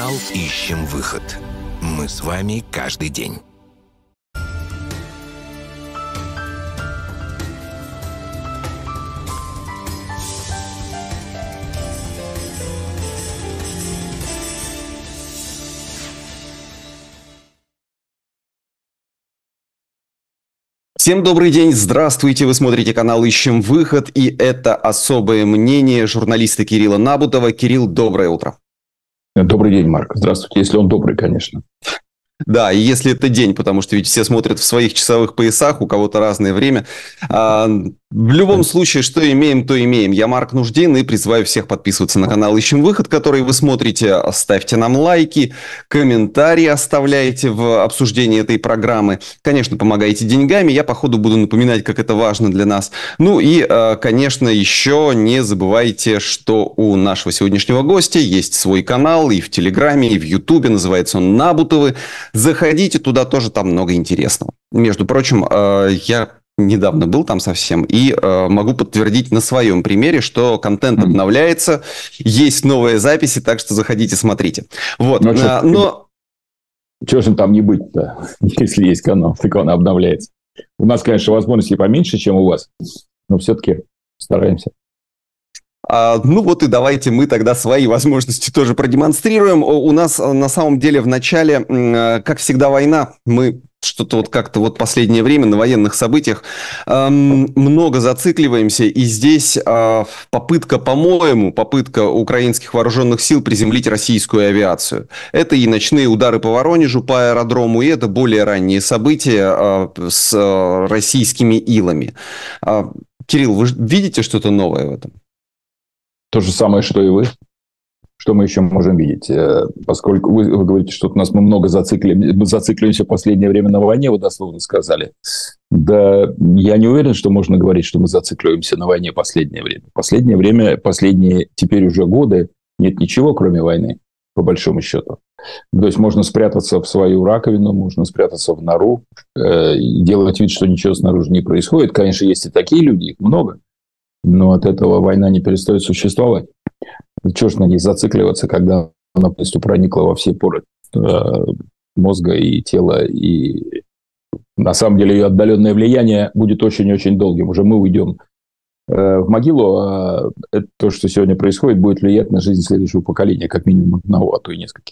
Канал «Ищем выход». Мы с вами каждый день. Всем добрый день, здравствуйте, вы смотрите канал «Ищем выход», и это особое мнение журналиста Кирилла Набутова. Кирилл, доброе утро. Добрый день, Марк. Здравствуйте, если он добрый, конечно. Да, и если это день, потому что ведь все смотрят в своих часовых поясах, у кого-то разное время. В любом случае, что имеем, то имеем. Я Марк Нуждин и призываю всех подписываться на канал «Ищем выход», который вы смотрите. Ставьте нам лайки, комментарии оставляйте в обсуждении этой программы. Конечно, помогайте деньгами. Я по ходу буду напоминать, как это важно для нас. Ну и, конечно, еще не забывайте, что у нашего сегодняшнего гостя есть свой канал и в Телеграме, и в Ютубе. Называется он «Набутовы». Заходите туда, тоже там много интересного. Между прочим, я недавно был там совсем и могу подтвердить на своем примере, что контент обновляется, есть новые записи, так что заходите, смотрите. Вот. Чего же там не быть-то, если есть канал, так он обновляется. У нас, конечно, возможностей поменьше, чем у вас, но все-таки стараемся. Ну вот и давайте мы тогда свои возможности тоже продемонстрируем. У нас на самом деле в начале, как всегда, война. Мы что-то вот как-то вот последнее время на военных событиях много зацикливаемся. И здесь попытка украинских вооруженных сил приземлить российскую авиацию. Это и ночные удары по Воронежу, по аэродрому, и это более ранние события с российскими илами. Кирилл, вы видите что-то новое в этом? То же самое, что и вы. Что мы еще можем видеть? Поскольку вы говорите, что мы много зацикливаемся в последнее время на войне, вы дословно сказали. Да, я не уверен, что можно говорить, что мы зацикливаемся на войне в последнее время. Последние теперь уже годы нет ничего, кроме войны, по большому счету. То есть можно спрятаться в свою раковину, можно спрятаться в нору, делать вид, что ничего снаружи не происходит. Конечно, есть и такие люди, их много. Но от этого война не перестает существовать. Чего ж на ней зацикливаться, когда она полностью проникла во все поры мозга и тела. И на самом деле ее отдаленное влияние будет очень-очень долгим. Уже мы уйдем в могилу, а то, что сегодня происходит, будет влиять на жизнь следующего поколения, как минимум одного, а то и нескольких.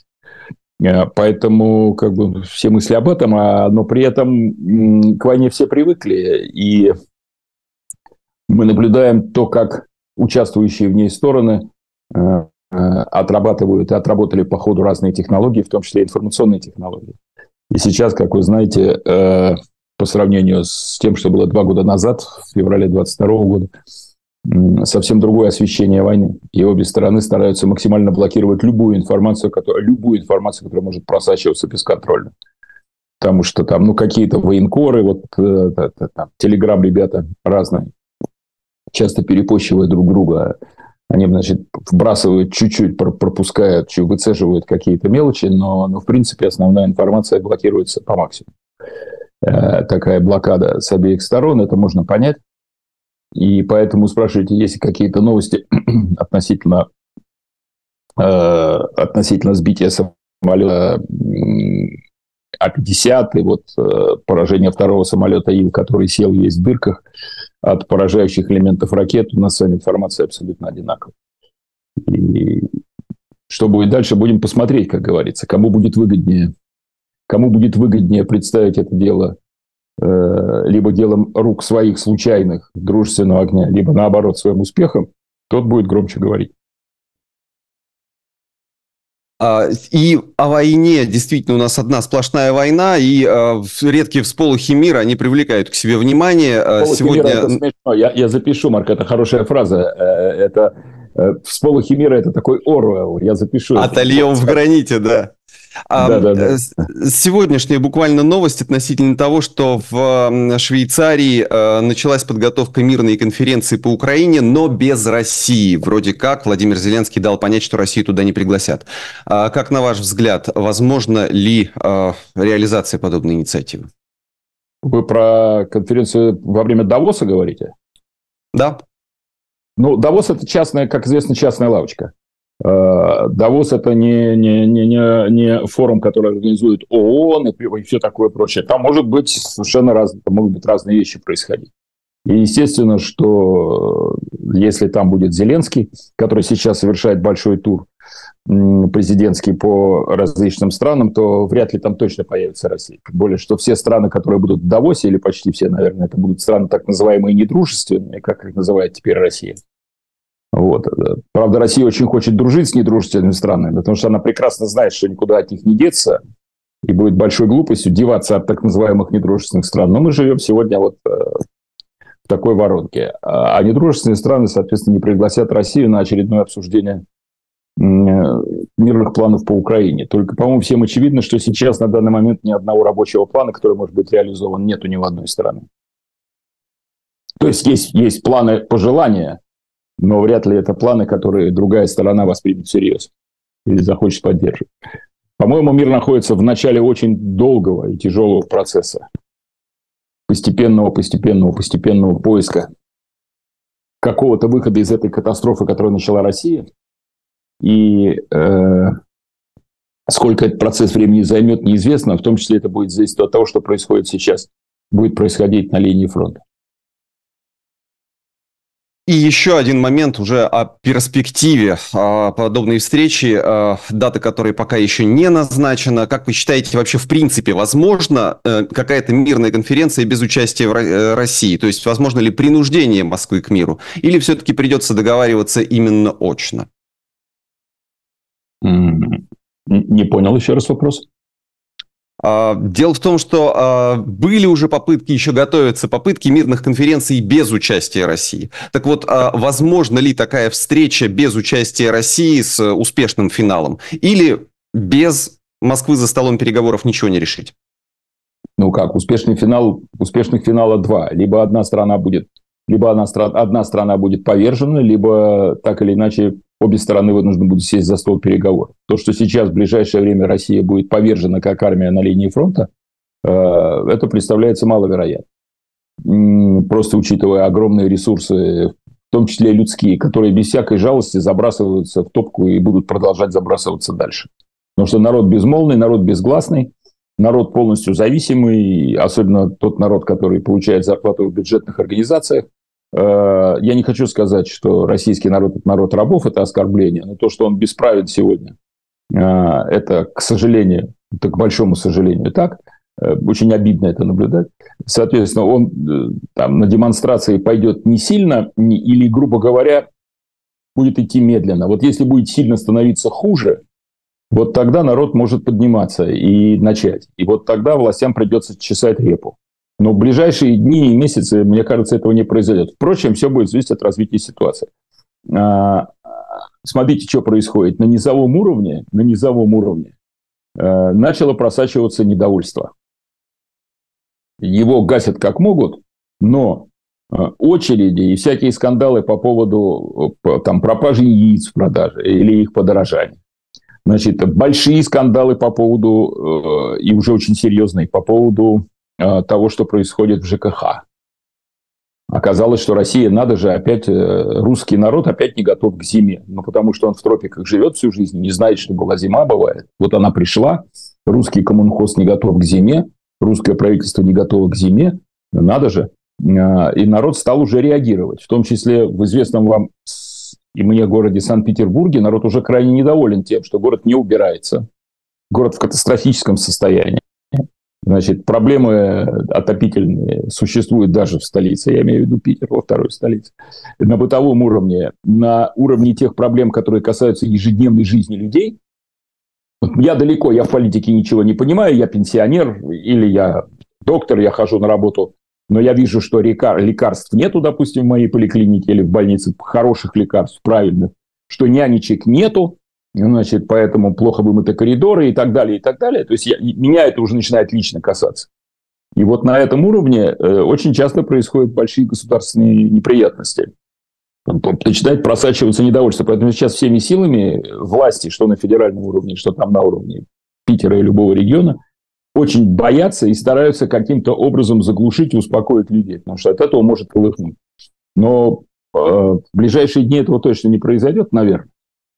Поэтому все мысли об этом, но при этом к войне все привыкли, и мы наблюдаем то, как участвующие в ней стороны отрабатывают и отработали по ходу разные технологии, в том числе информационные технологии. И сейчас, как вы знаете, по сравнению с тем, что было 2 года назад, в феврале 2022 года, совсем другое освещение войны. И обе стороны стараются максимально блокировать любую информацию, которая может просачиваться бесконтрольно. Потому что там какие-то военкоры, телеграм-ребята разные, часто перепощивая друг друга, они, вбрасывают чуть-чуть, пропускают, выцеживают какие-то мелочи, но в принципе основная информация блокируется по максимуму. Такая блокада с обеих сторон, это можно понять. И поэтому спрашиваете, есть ли какие-то новости относительно сбития самолета А-50 и поражение второго самолета Ил, который сел весь в дырках от поражающих элементов ракет. У нас с вами информация абсолютно одинаковая. И что будет дальше, будем посмотреть, как говорится. Кому будет выгоднее представить это дело либо делом рук своих случайных, дружественного огня, либо наоборот своим успехом, тот будет громче говорить. И о войне действительно у нас одна сплошная война, и редкие всполохи мира, они привлекают к себе внимание. Сегодня... мира, это смешно. Я запишу, Марк, это хорошая фраза. Это всполохи мира, это такой Оруэлл. Я запишу. Отольем в граните, да. Да. Сегодняшняя буквально новость относительно того, что в Швейцарии началась подготовка мирной конференции по Украине, но без России. Вроде как Владимир Зеленский дал понять, что Россию туда не пригласят. Как на ваш взгляд, возможно ли реализация подобной инициативы? Вы про конференцию во время Давоса говорите? Да. Давос – это частная, как известно, частная лавочка. Давос – это не форум, который организует ООН и все такое прочее. Там могут быть совершенно разные вещи происходить. И естественно, что если там будет Зеленский, который сейчас совершает большой тур президентский по различным странам, то вряд ли там точно появится Россия. Тем более, что все страны, которые будут в Давосе, или почти все, наверное, это будут страны так называемые недружественные, как их называет теперь Россия. Вот. Правда, Россия очень хочет дружить с недружественными странами, потому что она прекрасно знает, что никуда от них не деться, и будет большой глупостью деваться от так называемых недружественных стран. Но мы живем сегодня вот в такой воронке. А недружественные страны, соответственно, не пригласят Россию на очередное обсуждение мирных планов по Украине. Только, по-моему, всем очевидно, что сейчас на данный момент ни одного рабочего плана, который может быть реализован, нету ни в одной стране. То есть есть планы пожелания, но вряд ли это планы, которые другая сторона воспримет всерьез или захочет поддерживать. По-моему, мир находится в начале очень долгого и тяжелого процесса. Постепенного поиска какого-то выхода из этой катастрофы, которую начала Россия. И сколько этот процесс времени займет, неизвестно. В том числе это будет зависеть от того, что происходит сейчас, будет происходить на линии фронта. И еще один момент уже о перспективе подобной встречи, дата которой пока еще не назначена. Как вы считаете, вообще в принципе возможно какая-то мирная конференция без участия России? То есть возможно ли принуждение Москвы к миру? Или все-таки придется договариваться именно очно? Не понял еще раз вопрос. Дело в том, что были уже попытки, еще готовятся попытки мирных конференций без участия России. Так вот, возможно ли такая встреча без участия России с успешным финалом? Или без Москвы за столом переговоров ничего не решить? Ну как, успешных финала два. Либо одна страна будет повержена, либо так или иначе обе стороны вынуждены будут сесть за стол переговоров. То, что сейчас в ближайшее время Россия будет повержена как армия на линии фронта, это представляется маловероятно. Просто учитывая огромные ресурсы, в том числе людские, которые без всякой жалости забрасываются в топку и будут продолжать забрасываться дальше. Потому что народ безмолвный, народ безгласный, народ полностью зависимый, особенно тот народ, который получает зарплату в бюджетных организациях. Я не хочу сказать, что российский народ – это народ рабов, это оскорбление, но то, что он бесправен сегодня, это, к сожалению, это к большому сожалению так, очень обидно это наблюдать. Соответственно, он там, на демонстрации пойдет не сильно или, грубо говоря, будет идти медленно. Вот если будет сильно становиться хуже, вот тогда народ может подниматься и начать. И вот тогда властям придется чесать репу. Но в ближайшие дни и месяцы, мне кажется, этого не произойдет. Впрочем, все будет зависеть от развития ситуации. Смотрите, что происходит. На низовом уровне начало просачиваться недовольство. Его гасят как могут, но очереди и всякие скандалы по поводу там, пропажи яиц в продаже или их подорожания. Значит, большие скандалы по поводу, и уже очень серьезные, по поводу того, что происходит в ЖКХ. Оказалось, что Россия, надо же, опять русский народ опять не готов к зиме. Ну, потому что он в тропиках живет всю жизнь, не знает, что была зима, бывает. Вот она пришла, русский коммунхоз не готов к зиме, русское правительство не готово к зиме, надо же. И народ стал уже реагировать. В том числе в известном вам и мне городе Санкт-Петербурге народ уже крайне недоволен тем, что город не убирается. Город в катастрофическом состоянии. Значит, проблемы отопительные существуют даже в столице, я имею в виду Питер, во второй столице. На бытовом уровне, на уровне тех проблем, которые касаются ежедневной жизни людей. Я далеко, я в политике ничего не понимаю, я пенсионер или я доктор, я хожу на работу, но я вижу, что лекарств нету, допустим, в моей поликлинике или в больнице, хороших лекарств, правильных, что нянечек нету. Значит, поэтому плохо вымыты коридоры и так далее, и так далее. То есть меня это уже начинает лично касаться. И вот на этом уровне очень часто происходят большие государственные неприятности. Начинает просачиваться недовольство. Поэтому сейчас всеми силами власти, что на федеральном уровне, что там на уровне Питера и любого региона, очень боятся и стараются каким-то образом заглушить и успокоить людей. Потому что от этого может полыхнуть. Но в ближайшие дни этого точно не произойдет, наверное.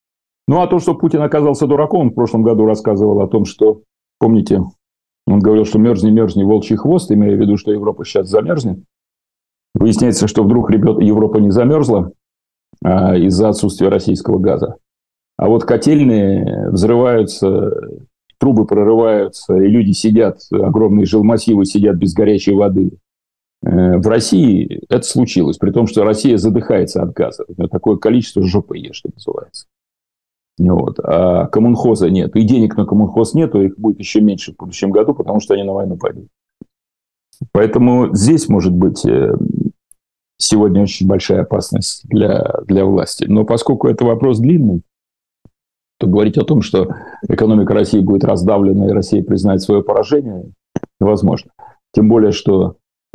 Ну, а то, что Путин оказался дураком, он в прошлом году рассказывал о том, что, помните, он говорил, что мерзни, мерзни, волчий хвост, имея в виду, что Европа сейчас замерзнет. Выясняется, что вдруг Европа не замерзла из-за отсутствия российского газа. А вот котельные взрываются, трубы прорываются, и люди сидят, огромные жилмассивы сидят без горячей воды. В России это случилось, при том, что Россия задыхается от газа. Такое количество жопы ешь, что называется. Вот. А коммунхоза нет. И денег на коммунхоз нету, их будет еще меньше в будущем году, потому что они на войну пойдут. Поэтому здесь может быть сегодня очень большая опасность для власти. Но поскольку это вопрос длинный, то говорить о том, что экономика России будет раздавлена и Россия признает свое поражение, невозможно. Тем более, что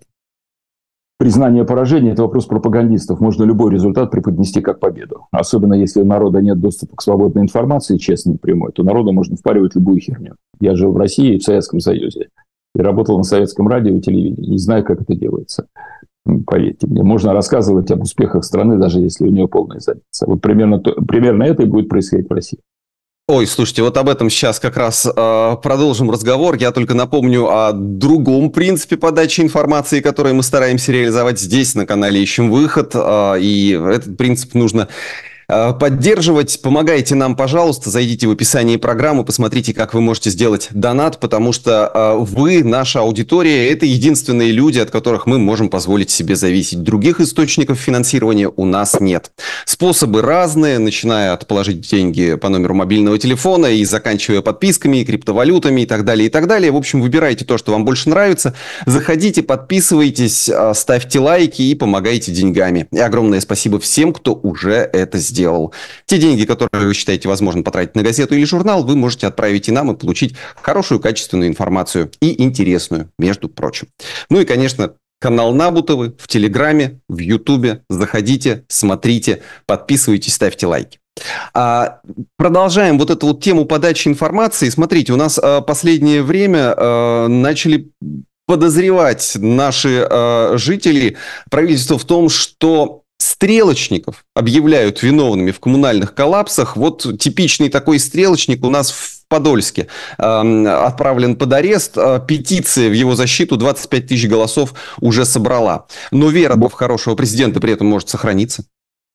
признание поражения – это вопрос пропагандистов. Можно любой результат преподнести как победу. Особенно если у народа нет доступа к свободной информации, честной и прямой, то народу можно впаривать любую херню. Я жил в России и в Советском Союзе. И работал на советском радио и телевидении. Не знаю, как это делается. Поверьте мне. Можно рассказывать об успехах страны, даже если у нее полная задница. Вот примерно это и будет происходить в России. Ой, слушайте, вот об этом сейчас как раз продолжим разговор. Я только напомню о другом принципе подачи информации, который мы стараемся реализовать здесь, на канале «Ищем выход». И этот принцип нужно поддерживать. Помогайте нам, пожалуйста, зайдите в описание программы, посмотрите, как вы можете сделать донат, потому что вы, наша аудитория, это единственные люди, от которых мы можем позволить себе зависеть. Других источников финансирования у нас нет. Способы разные, начиная от положить деньги по номеру мобильного телефона и заканчивая подписками, и криптовалютами и так далее, и так далее. В общем, выбирайте то, что вам больше нравится. Заходите, подписывайтесь, ставьте лайки и помогайте деньгами. И огромное спасибо всем, кто уже это сделал. Те деньги, которые вы считаете возможно потратить на газету или журнал, вы можете отправить и нам и получить хорошую, качественную информацию и интересную, между прочим. Ну и, конечно, канал Набутовы в Телеграме, в Ютубе. Заходите, смотрите, подписывайтесь, ставьте лайки. Продолжаем вот эту вот тему подачи информации. Смотрите, у нас последнее время начали подозревать наши жители, правительство в том, что стрелочников объявляют виновными в коммунальных коллапсах. Вот типичный такой стрелочник у нас в Подольске отправлен под арест. Петиция в его защиту 25 тысяч голосов уже собрала. Но вера в хорошего президента при этом может сохраниться.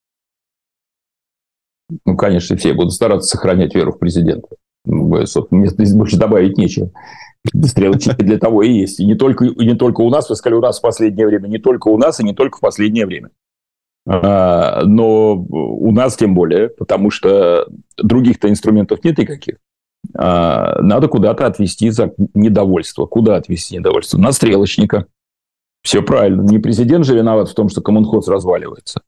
Ну, конечно, все будут стараться сохранять веру в президента. Мне здесь больше добавить нечего. Стрелочники для того и есть. И не только у нас, вы сказали, у нас в последнее время. Не только у нас и не только в последнее время. Но у нас тем более, потому что других-то инструментов нет никаких. Надо куда-то отвести за недовольство. Куда отвести недовольство? На стрелочника. Все правильно. Не президент же виноват в том, что коммунхоз разваливается.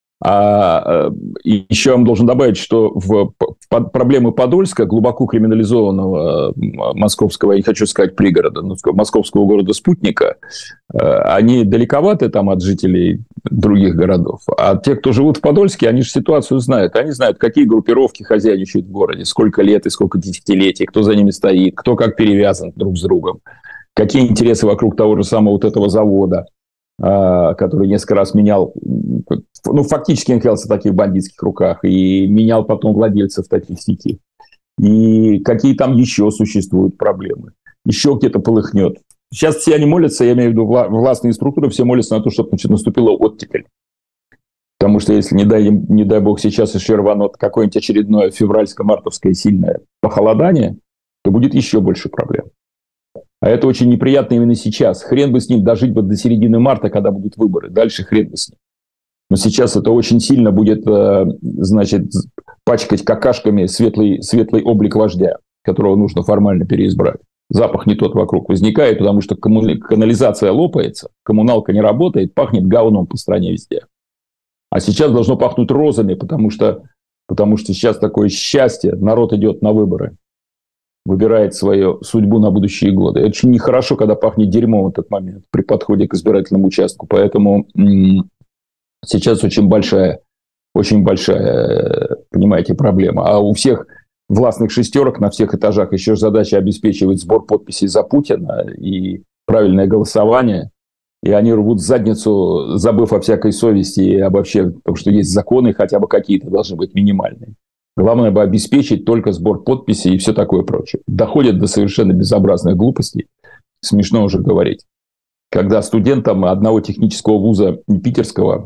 И еще я вам должен добавить, что проблемы Подольска, глубоко криминализованного московского, я не хочу сказать пригорода, но московского города-спутника, они далековаты там от жителей других городов. А те, кто живут в Подольске, они же ситуацию знают. Они знают, какие группировки хозяйничают в городе, сколько лет и сколько десятилетий, кто за ними стоит, кто как перевязан друг с другом, какие интересы вокруг того же самого вот этого завода, который несколько раз менял, ну, фактически находился в таких бандитских руках, и менял потом владельцев таких сетей. И какие там еще существуют проблемы. Еще где-то полыхнет. Сейчас все они молятся, я имею в виду властные структуры, все молятся на то, чтобы наступила оттепель. Потому что если, не дай бог, сейчас еще рванет какое-нибудь очередное февральско-мартовское сильное похолодание, то будет еще больше проблем. А это очень неприятно именно сейчас. Хрен бы с ним дожить бы до середины марта, когда будут выборы. Дальше хрен бы с ним. Но сейчас это очень сильно будет, значит, пачкать какашками светлый облик вождя, которого нужно формально переизбрать. Запах не тот вокруг возникает, потому что канализация лопается, коммуналка не работает, пахнет говном по стране везде. А сейчас должно пахнуть розами, потому что сейчас такое счастье, народ идет на выборы. Выбирает свою судьбу на будущие годы. Это очень нехорошо, когда пахнет дерьмом в этот момент при подходе к избирательному участку. Поэтому сейчас очень большая, понимаете, проблема. А у всех властных шестерок на всех этажах еще задача обеспечивать сбор подписей за Путина и правильное голосование. И они рвут задницу, забыв о всякой совести и обо всем, потому что есть законы, хотя бы какие-то должны быть минимальные. Главное бы обеспечить только сбор подписей и все такое прочее. Доходят до совершенно безобразных глупостей. Смешно уже говорить. Когда студентам одного технического вуза питерского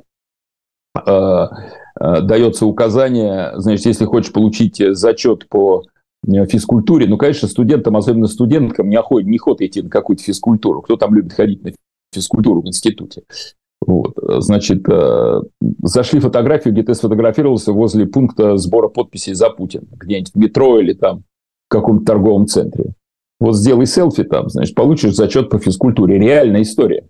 дается указание, значит, если хочешь получить зачет по физкультуре, ну, конечно, студентам, особенно студенткам, неохота идти на какую-то физкультуру. Кто там любит ходить на физкультуру в институте? Вот. Значит, зашли фотографию, где ты сфотографировался возле пункта сбора подписей за Путина, где-нибудь в метро или там в каком-то торговом центре. Вот сделай селфи там, значит, получишь зачет по физкультуре. Реальная история.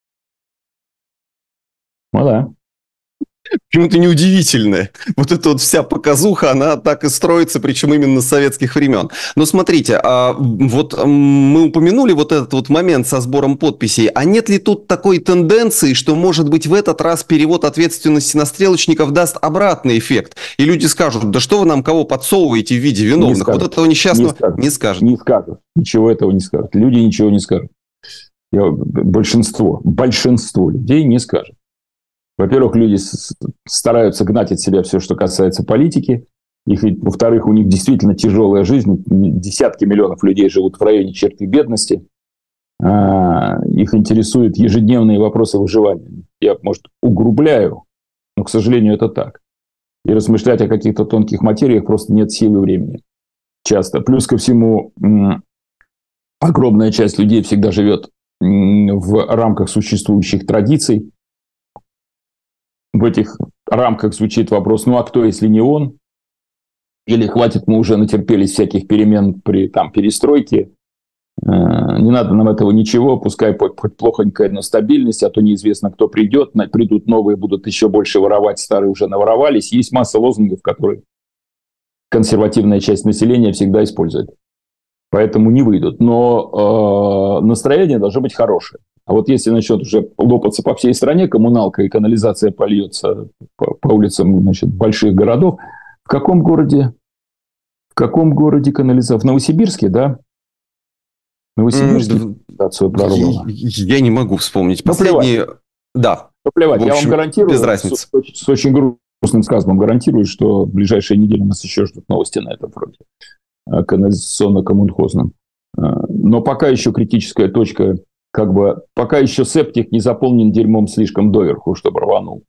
Ну да. Почему-то неудивительно. Вот эта вот вся показуха, она так и строится, причем именно с советских времен. Но смотрите, вот мы упомянули вот этот вот момент со сбором подписей. А нет ли тут такой тенденции, что, может быть, в этот раз перевод ответственности на стрелочников даст обратный эффект? И люди скажут, да что вы нам кого подсовываете в виде виновных? Вот этого несчастного не скажут. Не скажут. Ничего этого не скажут. Люди ничего не скажут. Большинство людей не скажет. Во-первых, люди стараются гнать от себя все, что касается политики. Во-вторых, у них действительно тяжелая жизнь. Десятки миллионов людей живут в районе черты бедности. Их интересуют ежедневные вопросы выживания. Я, может, угрубляю, но, к сожалению, это так. И размышлять о каких-то тонких материях просто нет силы и времени. Часто. Плюс ко всему, огромная часть людей всегда живет в рамках существующих традиций. В этих рамках звучит вопрос, ну а кто, если не он? Или хватит, мы уже натерпелись всяких перемен при перестройке. Не надо нам этого ничего, пускай хоть плохонькая, но стабильность, а то неизвестно, кто придет. Придут новые, будут еще больше воровать, старые уже наворовались. Есть масса лозунгов, которые консервативная часть населения всегда использует. Поэтому не выйдут. Но настроение должно быть хорошее. А вот если начнет уже лопаться по всей стране коммуналка и канализация польется по улицам, значит, больших городов, в каком городе канализация? В Новосибирске, да? Новосибирске канализацию прорвало. Я не могу вспомнить. Последние... Да. Плевать. Я вам гарантирую, без разницы. С очень грустным сказом гарантирую, что в ближайшие недели нас еще ждут новости на этом фронте. Канализационно-коммунхозном. Но пока еще критическая точка, пока еще септик не заполнен дерьмом слишком доверху, чтобы рванул.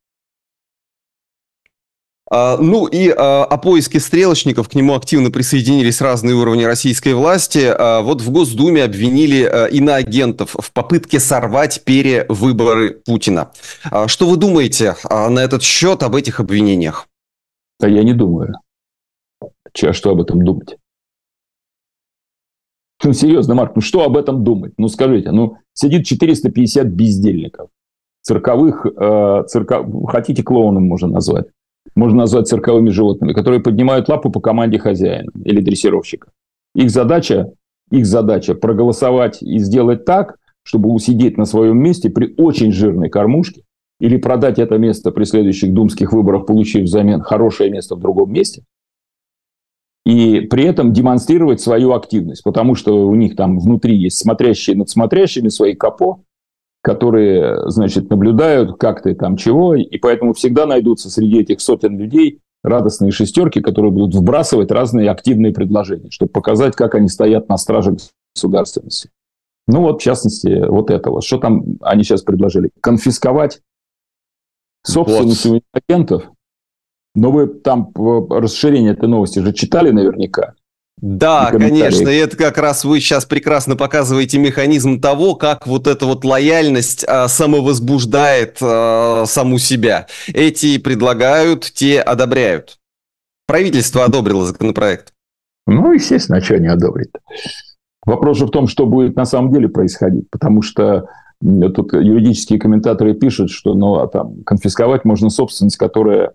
Ну и о поиске стрелочников к нему активно присоединились разные уровни российской власти. Вот в Госдуме обвинили иноагентов в попытке сорвать перевыборы Путина. Что вы думаете на этот счет об этих обвинениях? Да я не думаю. Что об этом думать? Ну, серьезно, Марк, ну что об этом думать? Ну, скажите, сидит 450 бездельников. Цирковых, хотите клоуном можно назвать. Можно назвать цирковыми животными, которые поднимают лапу по команде хозяина или дрессировщика. Их задача проголосовать и сделать так, чтобы усидеть на своем месте при очень жирной кормушке или продать это место при следующих думских выборах, получив взамен хорошее место в другом месте. И при этом демонстрировать свою активность, потому что у них там внутри есть смотрящие над смотрящими свои капо, которые, значит, наблюдают, как ты там чего, и поэтому всегда найдутся среди этих сотен людей радостные шестерки, которые будут вбрасывать разные активные предложения, чтобы показать, как они стоят на страже государственности. Ну вот, в частности, вот этого. Что там они сейчас предложили? Конфисковать собственность у агентов. Но вы там расширение этой новости же читали наверняка. Да, конечно, и это как раз вы сейчас прекрасно показываете механизм того, как вот эта вот лояльность самовозбуждает саму себя. Эти предлагают, те одобряют. Правительство одобрило законопроект. Ну, естественно, а что не одобрит? Вопрос же в том, что будет на самом деле происходить, потому что тут юридические комментаторы пишут, что конфисковать можно собственность, которая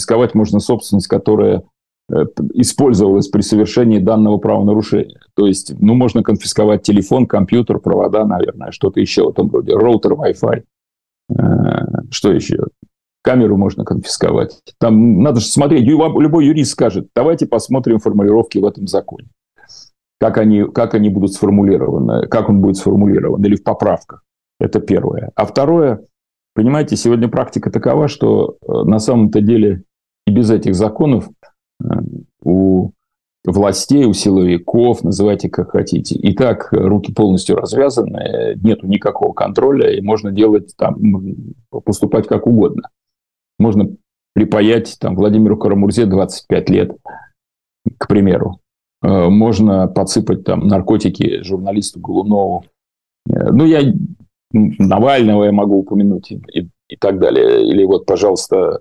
использовалась при совершении данного правонарушения. То есть, можно конфисковать телефон, компьютер, провода, наверное, что-то еще в этом роде. Роутер, Wi-Fi. Что еще? Камеру можно конфисковать. Там надо же смотреть. Любой юрист скажет, давайте посмотрим формулировки в этом законе. Как они будут сформулированы, как он будет сформулирован, или в поправках. Это первое. А второе, понимаете, сегодня практика такова, что на самом-то деле и без этих законов у властей, у силовиков, называйте как хотите. И так руки полностью развязаны, нету никакого контроля, и можно делать там, поступать как угодно. Можно припаять там Владимиру Карамурзе 25 лет, к примеру. Можно подсыпать там наркотики журналисту Голунову. Ну, я Навального я могу упомянуть и так далее. Или вот, пожалуйста,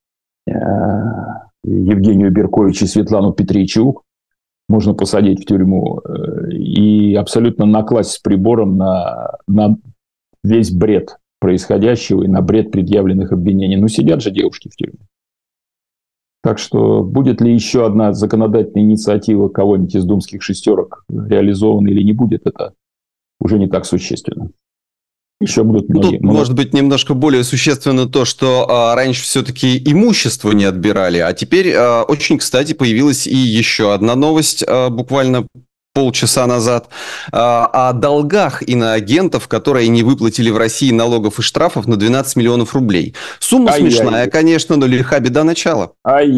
Евгению Берковичу и Светлану Петричук можно посадить в тюрьму и абсолютно накласть с прибором на весь бред происходящего и на бред предъявленных обвинений. Ну, сидят же девушки в тюрьме. Так что будет ли еще одна законодательная инициатива кого-нибудь из думских шестерок реализована или не будет, это уже не так существенно. Еще будут многие. Тут, может быть, немножко более существенно то, что раньше все-таки имущество не отбирали, а теперь очень, кстати, появилась и еще одна новость буквально полчаса назад о долгах иноагентов, которые не выплатили в России налогов и штрафов на 12 миллионов рублей. Сумма смешная, конечно, но лиха беда начала.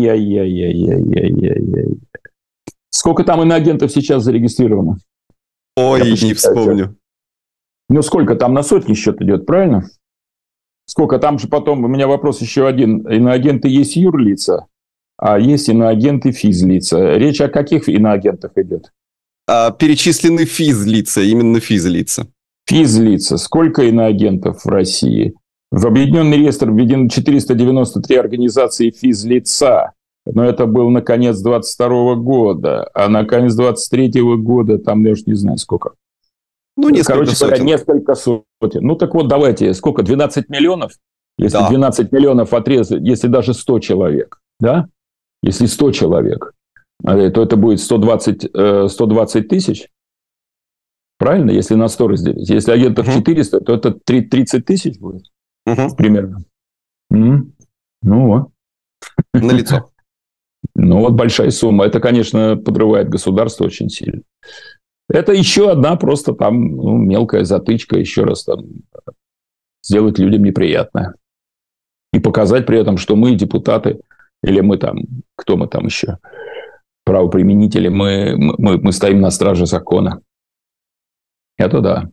Ай-яй-яй-яй-яй-яй-яй. Сколько там иноагентов сейчас зарегистрировано? Ой, не вспомню. Ну, сколько там на сотни счет идет, правильно? Сколько там же потом, у меня вопрос еще один. Иноагенты есть юрлица, а есть иноагенты физлица. Речь о каких иноагентах идет? Перечислены физлица, именно физлица. Физлица. Сколько иноагентов в России? В Объединенный реестр введено 493 организации физлица. Но это был на конец 22 года. А на конец 23 года там, я уж не знаю, сколько. Ну, несколько сотен. Несколько сотен. Ну, так вот, давайте, сколько? 12 миллионов? Если 12 миллионов отрезать, если даже 100 человек, да? Если 100 человек, то это будет 120 тысяч. Правильно? Если на 100 разделить. Если агентов 400, то это 30 тысяч будет. Примерно. Ну, вот. Налицо. Ну, вот большая сумма. Это, конечно, подрывает государство очень сильно. Это еще одна просто там мелкая затычка, еще раз там сделать людям неприятное. И показать при этом, что мы, депутаты, или мы там, кто мы там еще, правоприменители, мы стоим на страже закона. Это да.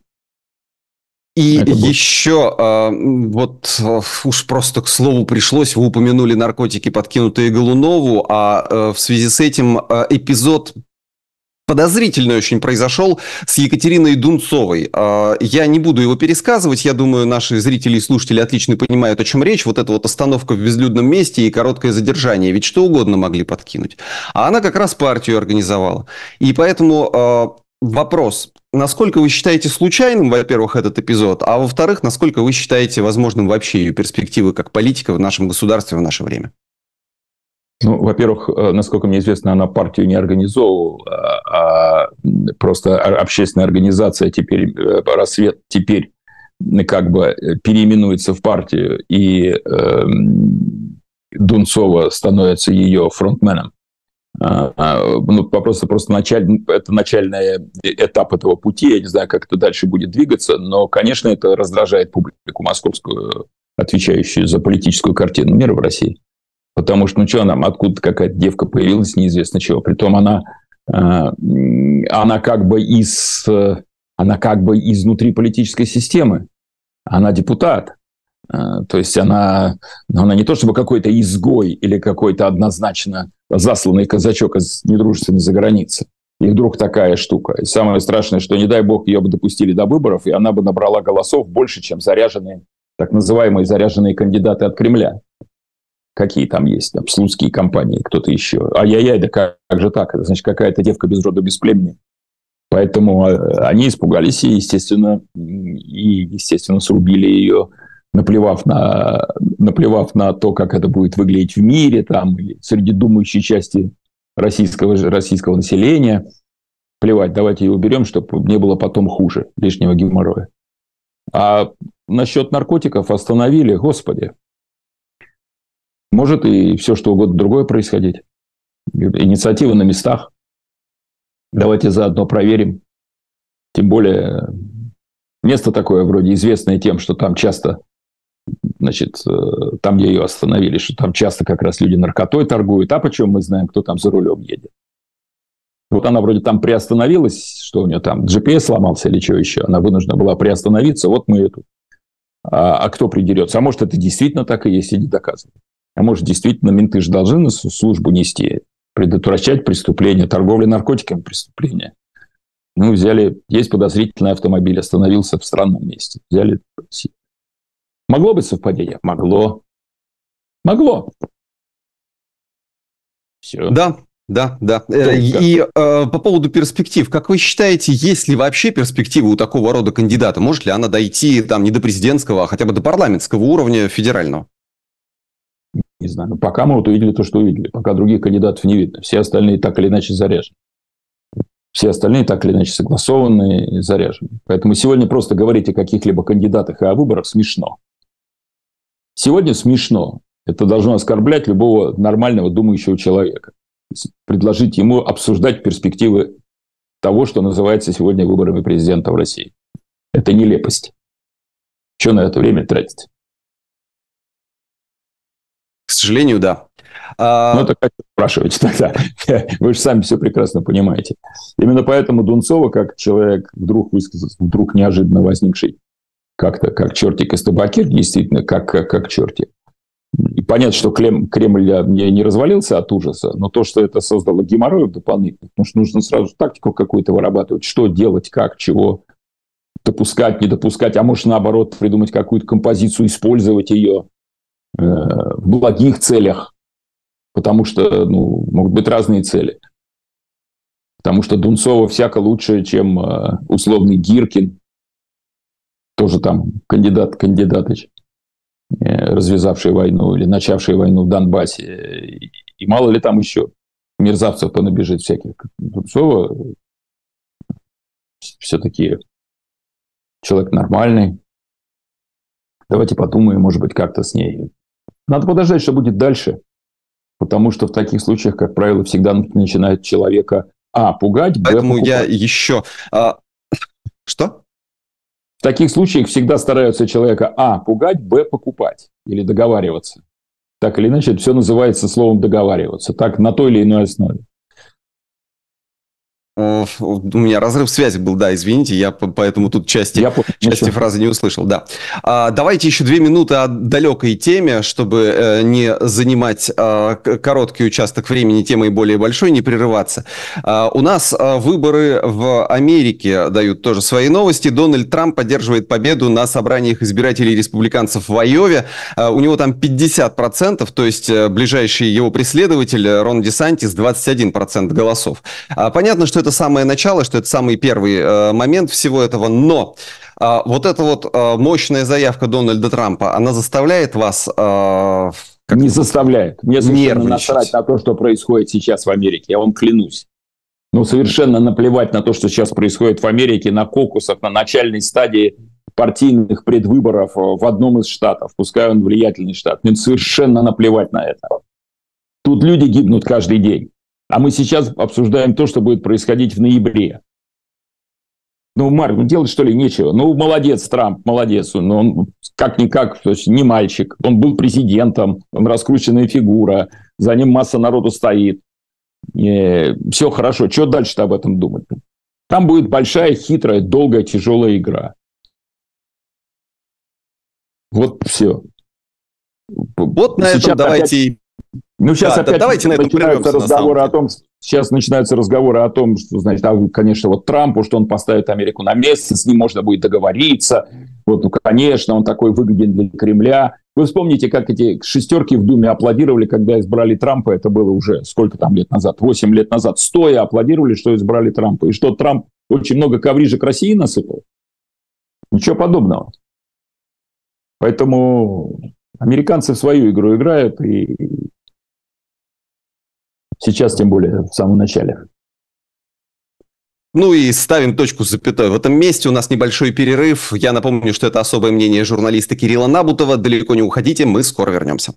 И еще, вот уж просто к слову пришлось, вы упомянули наркотики, подкинутые Голунову, а в связи с этим эпизод подозрительный очень произошел с Екатериной Дунцовой. Я не буду его пересказывать, я думаю, наши зрители и слушатели отлично понимают, о чем речь. Вот эта вот остановка в безлюдном месте и короткое задержание, ведь что угодно могли подкинуть. А она как раз партию организовала. И поэтому вопрос, насколько вы считаете случайным, во-первых, этот эпизод, а во-вторых, насколько вы считаете возможным вообще ее перспективы как политика в нашем государстве в наше время? Ну, во-первых, насколько мне известно, она партию не организовывала, а просто общественная организация теперь, «Рассвет» теперь как бы переименуется в партию, и Дунцова становится ее фронтменом. Ну, просто это начальный этап этого пути, я не знаю, как это дальше будет двигаться, но, конечно, это раздражает публику московскую, отвечающую за политическую картину мира в России. Потому что, ну что нам, откуда какая-то девка появилась, неизвестно чего. Притом она как бы изнутри политической системы. Она депутат. То есть она не то чтобы какой-то изгой или какой-то однозначно засланный казачок из недружественной заграницы. И вдруг такая штука. И самое страшное, что, не дай бог, ее бы допустили до выборов, и она бы набрала голосов больше, чем заряженные, так называемые заряженные кандидаты от Кремля. Какие там есть, там, слуцкие компании, кто-то еще. Ай-яй-яй, да как же так? Это значит, какая-то девка без рода, без племени. Поэтому они испугались и, естественно, срубили ее, наплевав на то, как это будет выглядеть в мире, там, или среди думающей части российского населения. Плевать, давайте ее уберем, чтобы не было потом хуже, лишнего геморроя. А насчет наркотиков остановили, господи. Может и все, что угодно другое происходить. Инициатива на местах. Давайте заодно проверим. Тем более, место такое вроде известное тем, что там часто значит, там, где ее остановили, что там часто как раз люди наркотой торгуют. А почему мы знаем, кто там за рулем едет? Вот она вроде там приостановилась, что у нее там GPS сломался или что еще. Она вынуждена была приостановиться. Вот мы эту. А кто придерется? А может, это действительно так и есть, и не доказывают. А может, действительно, менты же должны на службу нести, предотвращать преступления, торговля наркотиками преступления. Ну, взяли, есть подозрительный автомобиль, остановился в странном месте. Взяли. Могло быть совпадение? Могло. Все. Да. По поводу перспектив, как вы считаете, есть ли вообще перспективы у такого рода кандидата? Может ли она дойти там не до президентского, а хотя бы до парламентского уровня федерального? Не знаю. Пока мы вот увидели то, что увидели. Пока других кандидатов не видно. Все остальные так или иначе заряжены. Все остальные так или иначе согласованы и заряжены. Поэтому сегодня просто говорить о каких-либо кандидатах и о выборах смешно. Сегодня смешно. Это должно оскорблять любого нормального думающего человека. Предложить ему обсуждать перспективы того, что называется сегодня выборами президента в России. Это нелепость. Что на это время тратить? К сожалению, да. Ну, это как спрашиваете тогда. Вы же сами все прекрасно понимаете. Именно поэтому Дунцова, как человек, вдруг высказался, вдруг неожиданно возникший, как-то как чертик из табакерки, действительно, как чертик. И понятно, что Кремль не развалился от ужаса, но то, что это создало геморроев дополнительных, потому что нужно сразу тактику какую-то вырабатывать, что делать, как, чего, допускать, не допускать, а может, наоборот, придумать какую-то композицию, использовать ее в благих целях, потому что могут быть разные цели. Потому что Дунцова всяко лучше, чем условный Гиркин, тоже там кандидатыч, развязавший войну или начавший войну в Донбассе. И мало ли там еще мерзавцев понабежит всяких. Дунцова все-таки человек нормальный. Давайте подумаем, может быть, как-то с ней. Надо подождать, что будет дальше. Потому что в таких случаях, как правило, всегда начинают человека пугать, Поэтому покупать. я еще... Что? В таких случаях всегда стараются человека пугать, покупать или договариваться. Так или иначе, это все называется словом договариваться. Так, на той или иной основе. У меня разрыв связи был, да, извините, я поэтому тут части фразы не услышал, да. Давайте еще 2 минуты о далекой теме, чтобы не занимать короткий участок времени темой более большой, не прерываться. У нас выборы в Америке дают тоже свои новости. Дональд Трамп поддерживает победу на собраниях избирателей республиканцев в Айове. У него там 50%, то есть ближайший его преследователь Рон Десантис 21% голосов. Понятно, что это самое начало, что это самый первый момент всего этого, но вот эта вот мощная заявка Дональда Трампа, она заставляет вас... Не заставляет. Мне совершенно насрать на то, что происходит сейчас в Америке, я вам клянусь. Совершенно наплевать на то, что сейчас происходит в Америке, на кокусах, на начальной стадии партийных предвыборов в одном из штатов, пускай он влиятельный штат. Мне совершенно наплевать на это. Тут люди гибнут каждый день. А мы сейчас обсуждаем то, что будет происходить в ноябре. Марк, делать что ли нечего. Молодец Трамп, молодец. Он как-никак, то есть не мальчик. Он был президентом, он раскрученная фигура. За ним масса народу стоит. Все хорошо. Что дальше-то об этом думать? Там будет большая, хитрая, долгая, тяжелая игра. Вот все. Вот на этом давайте... Сейчас опять давайте начинаются разговоры о том, что, значит, конечно, вот Трампу, что он поставит Америку на место, с ним можно будет договориться. Конечно, он такой выгоден для Кремля. Вы вспомните, как эти шестерки в Думе аплодировали, когда избрали Трампа. Это было уже сколько там лет назад? 8 лет назад. Стоя аплодировали, что избрали Трампа. И что, Трамп очень много коврижек России насыпал? Ничего подобного. Поэтому американцы в свою игру играют, и сейчас, тем более, в самом начале. И ставим точку с запятой. В этом месте у нас небольшой перерыв. Я напомню, что это особое мнение журналиста Кирилла Набутова. Далеко не уходите, мы скоро вернемся.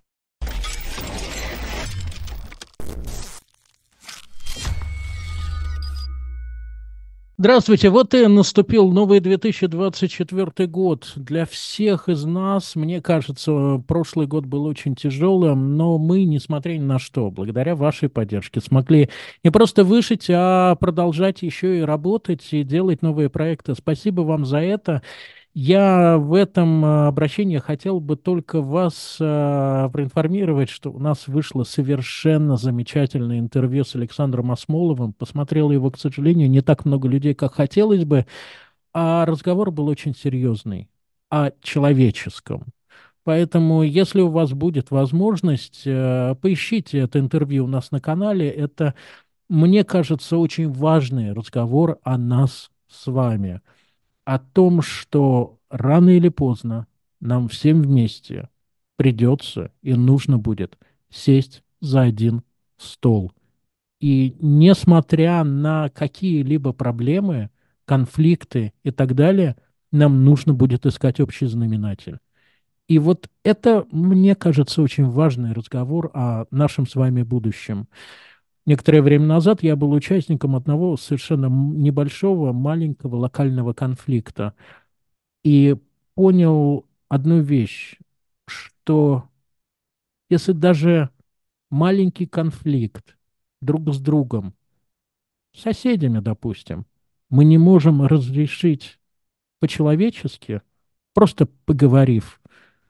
Здравствуйте. Вот и наступил новый 2024 год. Для всех из нас, мне кажется, прошлый год был очень тяжелым, но мы, несмотря ни на что, благодаря вашей поддержке, смогли не просто выжить, а продолжать еще и работать и делать новые проекты. Спасибо вам за это. Я в этом обращении хотел бы только вас проинформировать, что у нас вышло совершенно замечательное интервью с Александром Осмоловым. Посмотрел его, к сожалению, не так много людей, как хотелось бы, а разговор был очень серьезный, о человеческом. Поэтому, если у вас будет возможность, поищите это интервью у нас на канале. Это, мне кажется, очень важный разговор о нас с вами, о том, что рано или поздно нам всем вместе придется и нужно будет сесть за один стол. И несмотря на какие-либо проблемы, конфликты и так далее, нам нужно будет искать общий знаменатель. И вот это, мне кажется, очень важный разговор о нашем с вами будущем. Некоторое время назад я был участником одного совершенно небольшого, маленького локального конфликта и понял одну вещь, что если даже маленький конфликт друг с другом, с соседями, допустим, мы не можем разрешить по-человечески, просто поговорив,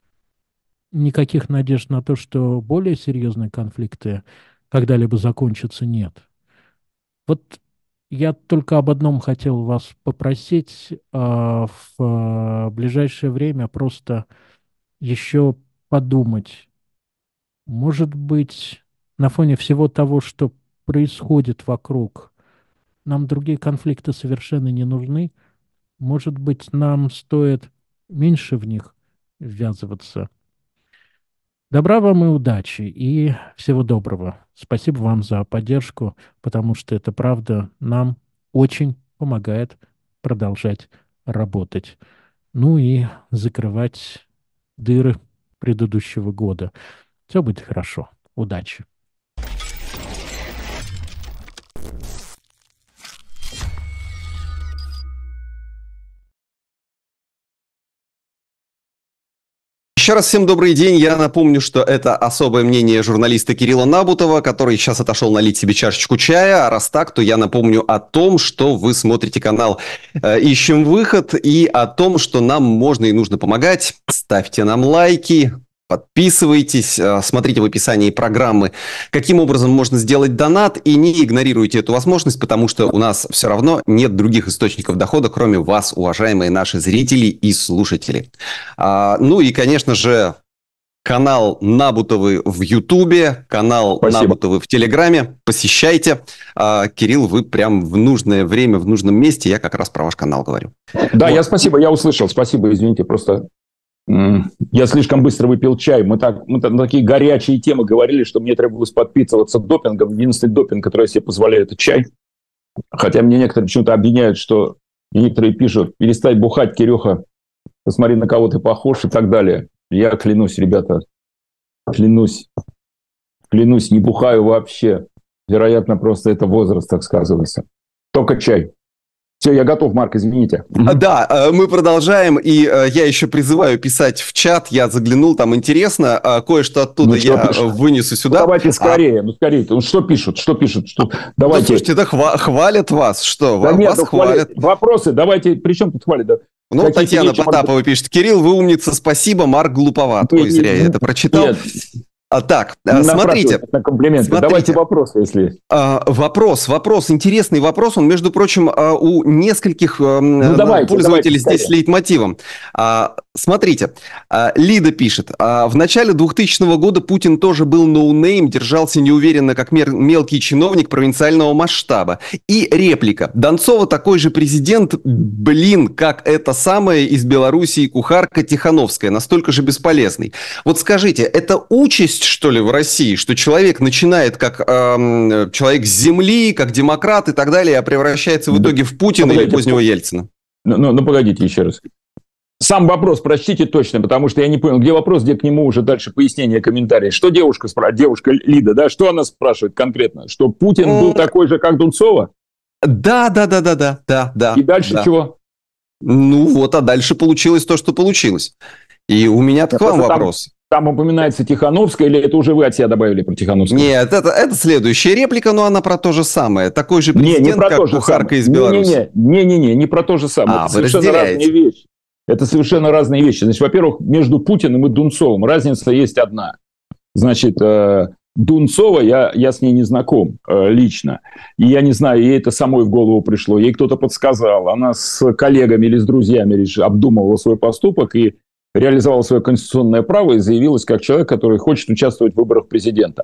никаких надежд на то, что более серьезные конфликты когда-либо закончатся, нет. Вот я только об одном хотел вас попросить в ближайшее время просто еще подумать. Может быть, на фоне всего того, что происходит вокруг, нам другие конфликты совершенно не нужны. Может быть, нам стоит меньше в них ввязываться. Добра вам и удачи, и всего доброго. Спасибо вам за поддержку, потому что это, правда, нам очень помогает продолжать работать. Ну и закрывать дыры предыдущего года. Все будет хорошо. Удачи. Еще раз всем добрый день. Я напомню, что это особое мнение журналиста Кирилла Набутова, который сейчас отошел налить себе чашечку чая. А раз так, то я напомню о том, что вы смотрите канал «Ищем выход» и о том, что нам можно и нужно помогать. Ставьте нам лайки, подписывайтесь, смотрите в описании программы, каким образом можно сделать донат, и не игнорируйте эту возможность, потому что у нас все равно нет других источников дохода, кроме вас, уважаемые наши зрители и слушатели. Ну и, конечно же, канал Набутовы в Ютубе, канал Спасибо. Набутовы в Телеграме. Посещайте. Кирилл, вы прям в нужное время, в нужном месте. Я как раз про ваш канал говорю. Да, вот. Спасибо, я услышал. Спасибо, извините, просто я слишком быстро выпил чай. Мы на такие горячие темы говорили, что мне требовалось подпитываться допингом. Единственный допинг, который я себе позволяю, это чай. Хотя мне некоторые почему-то обвиняют, что некоторые пишут: перестань бухать, Кирюха, посмотри, на кого ты похож и так далее. Я клянусь, ребята, клянусь, не бухаю вообще. Вероятно, просто это возраст так сказывается. Только чай. Все, я готов, Марк, извините. Да, мы продолжаем, и я еще призываю писать в чат. Я заглянул, там интересно, кое-что оттуда вынесу сюда. Давайте скорее, скорее. Что пишут? Давайте. Слушайте, да хвалят вас, что? Да вас хвалят. Вопросы, давайте, при чем тут хвалят? Да? Ну, Татьяна Потапова пишет: Кирилл, вы умница, спасибо, Марк глуповат. Ой, зря я это прочитал. Нет. Так, смотрите. На комплименты. Давайте вопросы, если... Вопрос, интересный вопрос. Он, между прочим, у нескольких пользователей здесь с лейтмотивом. Смотрите, Лида пишет: в начале 2000 года Путин тоже был ноунейм, держался неуверенно, как мелкий чиновник провинциального масштаба. И реплика: Донцова такой же президент, как эта самая из Белоруссии кухарка Тихановская, настолько же бесполезный. Вот скажите, это участь, что ли, в России, что человек начинает как человек с земли, как демократ и так далее, а превращается в итоге в Путина или позднего Ельцина? Ну, погодите еще раз. Сам вопрос прочтите точно, потому что я не понял, где вопрос, где к нему уже дальше пояснение, комментарии. Что девушка спрашивает? Девушка Лида, да? Что она спрашивает конкретно? Что Путин был такой же, как Донцова? Да. И дальше чего? Ну вот, а дальше получилось то, что получилось. И у меня к вам вопрос. Там упоминается Тихановская, или это уже вы от себя добавили про Тихановскую? Нет, это следующая реплика, но она про то же самое. Такой же президент, как кухарка из Беларуси. Не про то же самое. Это совершенно разные вещи. Это совершенно разные вещи. Значит, во-первых, между Путиным и Дунцовым разница есть одна. Значит, Дунцова, я с ней не знаком лично. И я не знаю, ей это самой в голову пришло. Ей кто-то подсказал. Она с коллегами или с друзьями обдумывала свой поступок и реализовала свое конституционное право и заявилась как человек, который хочет участвовать в выборах президента.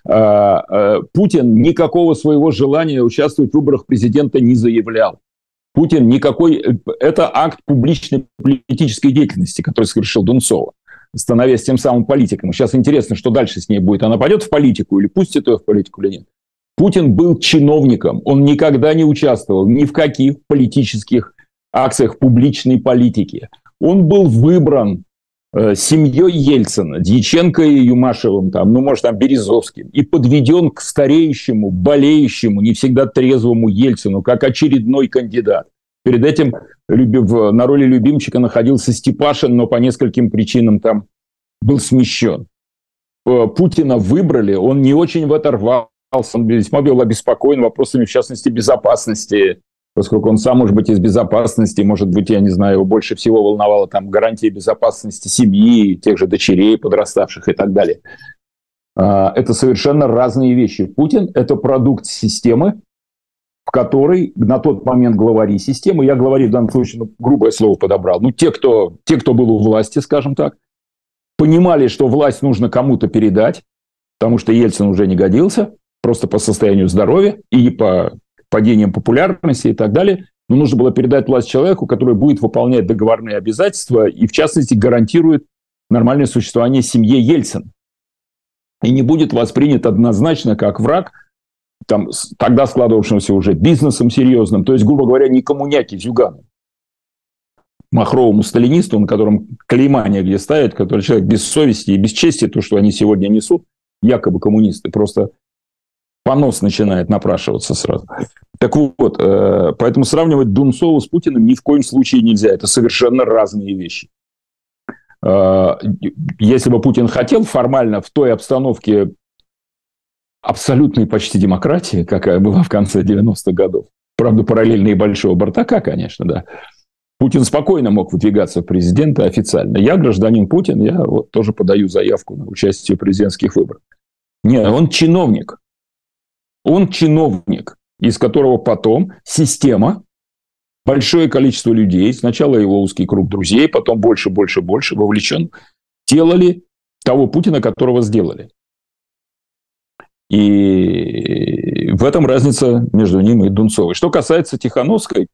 Путин никакого своего желания участвовать в выборах президента не заявлял. Путин никакой... Это акт публичной политической деятельности, который совершил Дунцова, становясь тем самым политиком. Сейчас интересно, что дальше с ней будет. Она пойдет в политику или пустит ее в политику или нет. Путин был чиновником. Он никогда не участвовал ни в каких политических акциях публичной политики. Он был выбран семьей Ельцина, Дьяченко и Юмашевым, Березовским, и подведен к стареющему, болеющему, не всегда трезвому Ельцину, как очередной кандидат. Перед этим на роли любимчика находился Степашин, но по нескольким причинам там был смещен. Путина выбрали, он не очень в это рвался, он весьма был обеспокоен вопросами, в частности, безопасности, поскольку он сам, может быть, из безопасности, может быть, я не знаю, его больше всего волновало там гарантия безопасности семьи, тех же дочерей подраставших и так далее. Это совершенно разные вещи. Путин – это продукт системы, в которой на тот момент главари системы, я главари в данном случае, грубое слово подобрал, те, кто был у власти, скажем так, понимали, что власть нужно кому-то передать, потому что Ельцин уже не годился, просто по состоянию здоровья и по падением популярности и так далее. Но нужно было передать власть человеку, который будет выполнять договорные обязательства и, в частности, гарантирует нормальное существование семье Ельцина. И не будет воспринят однозначно как враг, тогда складывавшимся уже бизнесом серьезным, то есть, грубо говоря, не коммуняки Зюгану, махровому сталинисту, на котором клейма негде ставят, который человек без совести и без чести, то, что они сегодня несут, якобы коммунисты, просто понос начинает напрашиваться сразу. Так вот, поэтому сравнивать Дунцову с Путиным ни в коем случае нельзя. Это совершенно разные вещи. Если бы Путин хотел формально в той обстановке абсолютной почти демократии, какая была в конце 90-х годов, правда, параллельно и большого Бардака, конечно, да, Путин спокойно мог выдвигаться в президенты официально. Я гражданин Путин, я тоже подаю заявку на участие в президентских выборах. Нет, он чиновник. Он чиновник, из которого потом система, большое количество людей, сначала его узкий круг друзей, потом больше вовлечен, делали того Путина, которого сделали. И в этом разница между ним и Дунцовой. Что касается Тихановской,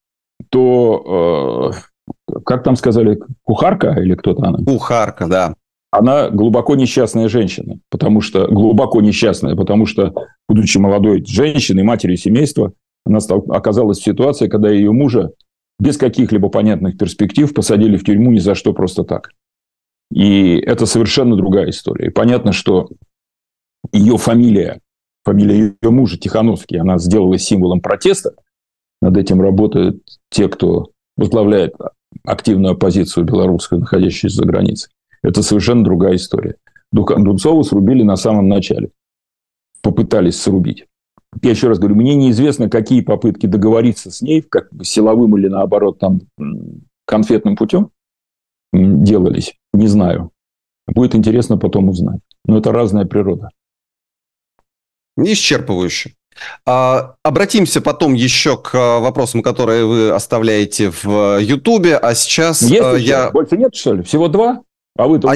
то, как там сказали, кухарка или кто-то она? Кухарка, да. Она глубоко несчастная женщина, глубоко несчастная, потому что, будучи молодой женщиной, матерью семейства, она оказалась в ситуации, когда ее мужа без каких-либо понятных перспектив посадили в тюрьму ни за что просто так. И это совершенно другая история. И понятно, что ее фамилия ее мужа Тихановский, она сделалась символом протеста. Над этим работают те, кто возглавляет активную оппозицию белорусскую, находящуюся за границей. Это совершенно другая история. Дунцову срубили на самом начале. Попытались срубить. Я еще раз говорю, мне неизвестно, какие попытки договориться с ней, как бы силовым или, наоборот, конфетным путем делались. Не знаю. Будет интересно потом узнать. Но это разная природа. Исчерпывающе. Обратимся потом еще к вопросам, которые вы оставляете в Ютубе. А сейчас больше нет, что ли? Всего 2? А вы-то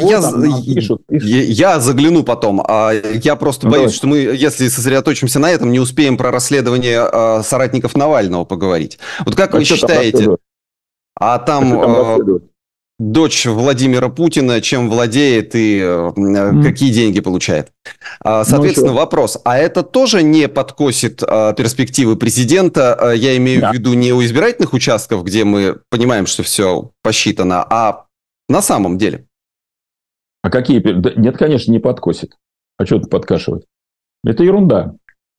я загляну потом. Я просто боюсь, что мы, если сосредоточимся на этом, не успеем про расследование соратников Навального поговорить. Вот как вы считаете? Там дочь Владимира Путина чем владеет и какие деньги получает? Соответственно, вопрос. А это тоже не подкосит перспективы президента? Я имею в виду не у избирательных участков, где мы понимаем, что все посчитано, а на самом деле? А какие? Нет, конечно, не подкосит. А что тут подкашивать? Это ерунда.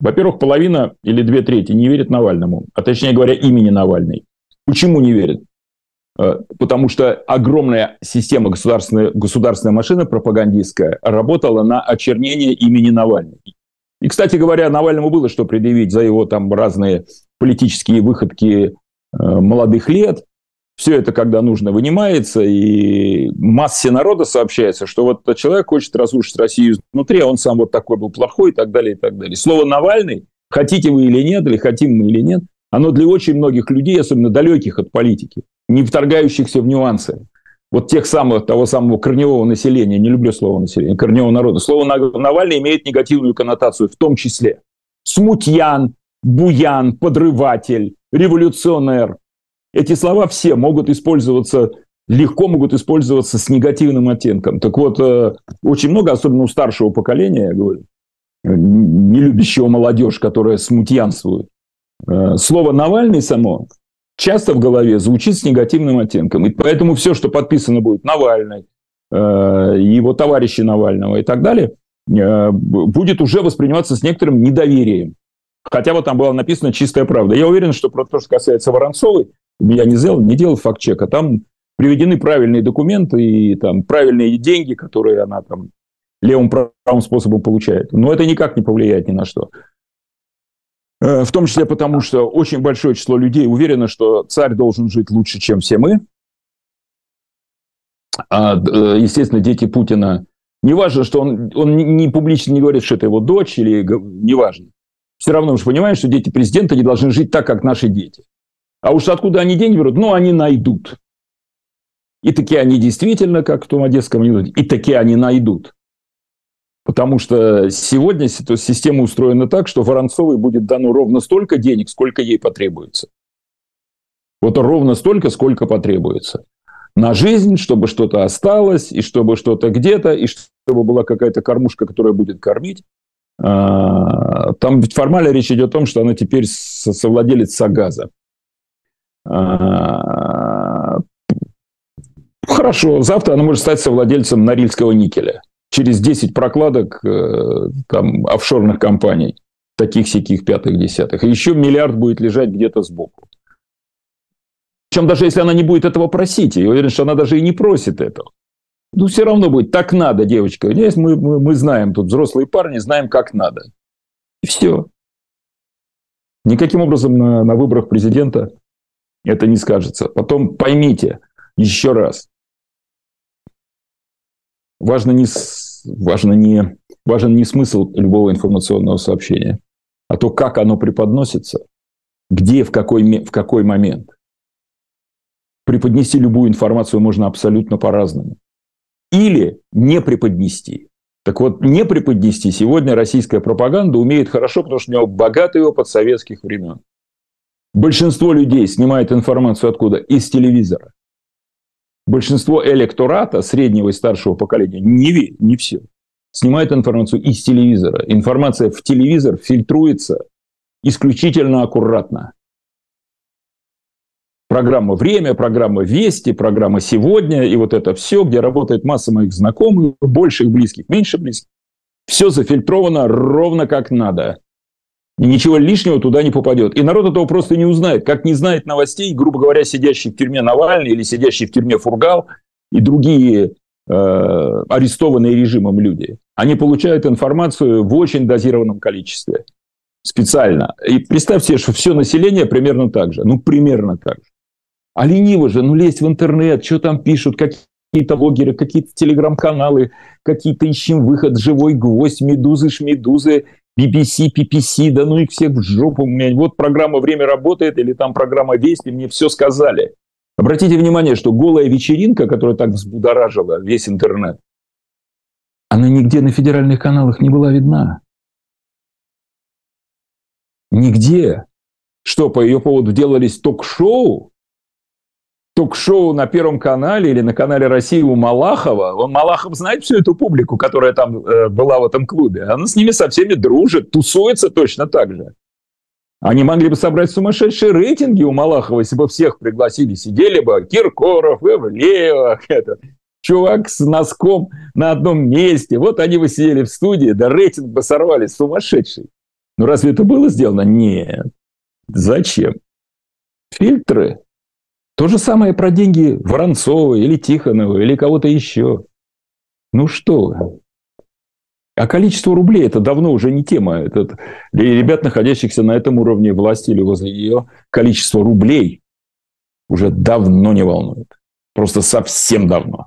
Во-первых, половина или 2/3 не верят Навальному, а точнее говоря, имени Навальный. Почему не верят? Потому что огромная система государственная машина пропагандистская работала на очернение имени Навального. И, кстати говоря, Навальному было что предъявить за его там разные политические выходки молодых лет. Все это, когда нужно, вынимается, и массе народа сообщается, что вот этот человек хочет разрушить Россию изнутри, а он сам вот такой был плохой и так далее, и так далее. Слово «Навальный», хотите вы или нет, или хотим мы или нет, оно для очень многих людей, особенно далеких от политики, не вторгающихся в нюансы. Вот того самого корневого населения, не люблю слово население, корневого народа. Слово «Навальный» имеет негативную коннотацию, в том числе смутьян, буян, подрыватель, революционер. Эти слова все легко могут использоваться с негативным оттенком. Так вот, очень много, особенно у старшего поколения, я говорю, не любящего молодежь, которая смутьянствует, слово «Навальный» само часто в голове звучит с негативным оттенком. И поэтому все, что подписано будет Навальный, его товарищи Навального и так далее, будет уже восприниматься с некоторым недоверием. Хотя вот там было написано «чистая правда». Я уверен, что про то, что касается Воронцовой, я не делал факт-чека, там приведены правильные документы и там правильные деньги, которые она там левым-правым способом получает. Но это никак не повлияет ни на что. В том числе потому, что очень большое число людей уверено, что царь должен жить лучше, чем все мы. А, естественно, дети Путина... Неважно, что он не публично не говорит, что это его дочь, или неважно. Все равно уж понимаешь, что дети президента не должны жить так, как наши дети. А уж откуда они деньги берут? Ну, они найдут. И таки они действительно, как в том одесском анекдоте, и таки они найдут. Потому что сегодня система устроена так, что Воронцовой будет дано ровно столько денег, сколько ей потребуется. Вот ровно столько, сколько потребуется. На жизнь, чтобы что-то осталось, и чтобы что-то где-то, и чтобы была какая-то кормушка, которая будет кормить. Там ведь формально речь идет о том, что она теперь совладелец Сагаза. Хорошо, завтра она может стать совладельцем Норильского никеля. Через 10 прокладок там, офшорных компаний, таких-сяких, пятых-десятых. И еще миллиард будет лежать где-то сбоку. Причем даже если она не будет этого просить, я уверен, что она даже и не просит этого. Ну, все равно будет так надо, девочка. Мы знаем, тут взрослые парни, знаем, как надо. И все. Никаким образом на выборах президента это не скажется. Потом поймите еще раз. Важен не смысл любого информационного сообщения, а то, как оно преподносится, где, в какой момент. Преподнести любую информацию можно абсолютно по-разному. Или не преподнести. Так вот, не преподнести сегодня российская пропаганда умеет хорошо, потому что у него богатый опыт советских времен. Большинство людей снимает информацию откуда? Из телевизора. Большинство электората среднего и старшего поколения, не все, снимает информацию из телевизора. Информация в телевизор фильтруется исключительно аккуратно. Программа «Время», программа «Вести», программа «Сегодня» и вот это все, где работает масса моих знакомых, больше их близких, меньше близких. Все зафильтровано ровно как надо. И ничего лишнего туда не попадет. И народ этого просто не узнает. Как не знает новостей, грубо говоря, сидящий в тюрьме Навальный или сидящий в тюрьме Фургал и другие арестованные режимом люди. Они получают информацию в очень дозированном количестве. Специально. И представьте себе, что все население примерно так же. Ну, примерно так же. А лениво же, лезть в интернет, что там пишут, какие-то блогеры, какие-то телеграм-каналы, какие-то ищем выход, живой гвоздь, медузы, шмедузы, BBC, PPC, да ну их всех в жопу. У меня вот программа «Время» работает, или там программа «Вести», мне все сказали. Обратите внимание, что голая вечеринка, которая так взбудоражила весь интернет, она нигде на федеральных каналах не была видна. Нигде. Что, по ее поводу делались ток-шоу? Ток-шоу на Первом канале или на канале России у Малахова. Малахов знает всю эту публику, которая там была в этом клубе. Она с ними со всеми дружит, тусуется точно так же. Они могли бы собрать сумасшедшие рейтинги у Малахова, если бы всех пригласили. Сидели бы Киркоров, Ивлеева, чувак с носком на одном месте. Вот они бы сидели в студии, да рейтинг бы сорвали сумасшедший. Ну, разве это было сделано? Нет. Зачем? Фильтры. То же самое про деньги Воронцова или Тихонова или кого-то еще. Ну что вы. А количество рублей – это давно уже не тема. Это для ребят, находящихся на этом уровне власти или возле ее, количество рублей уже давно не волнует. Просто совсем давно.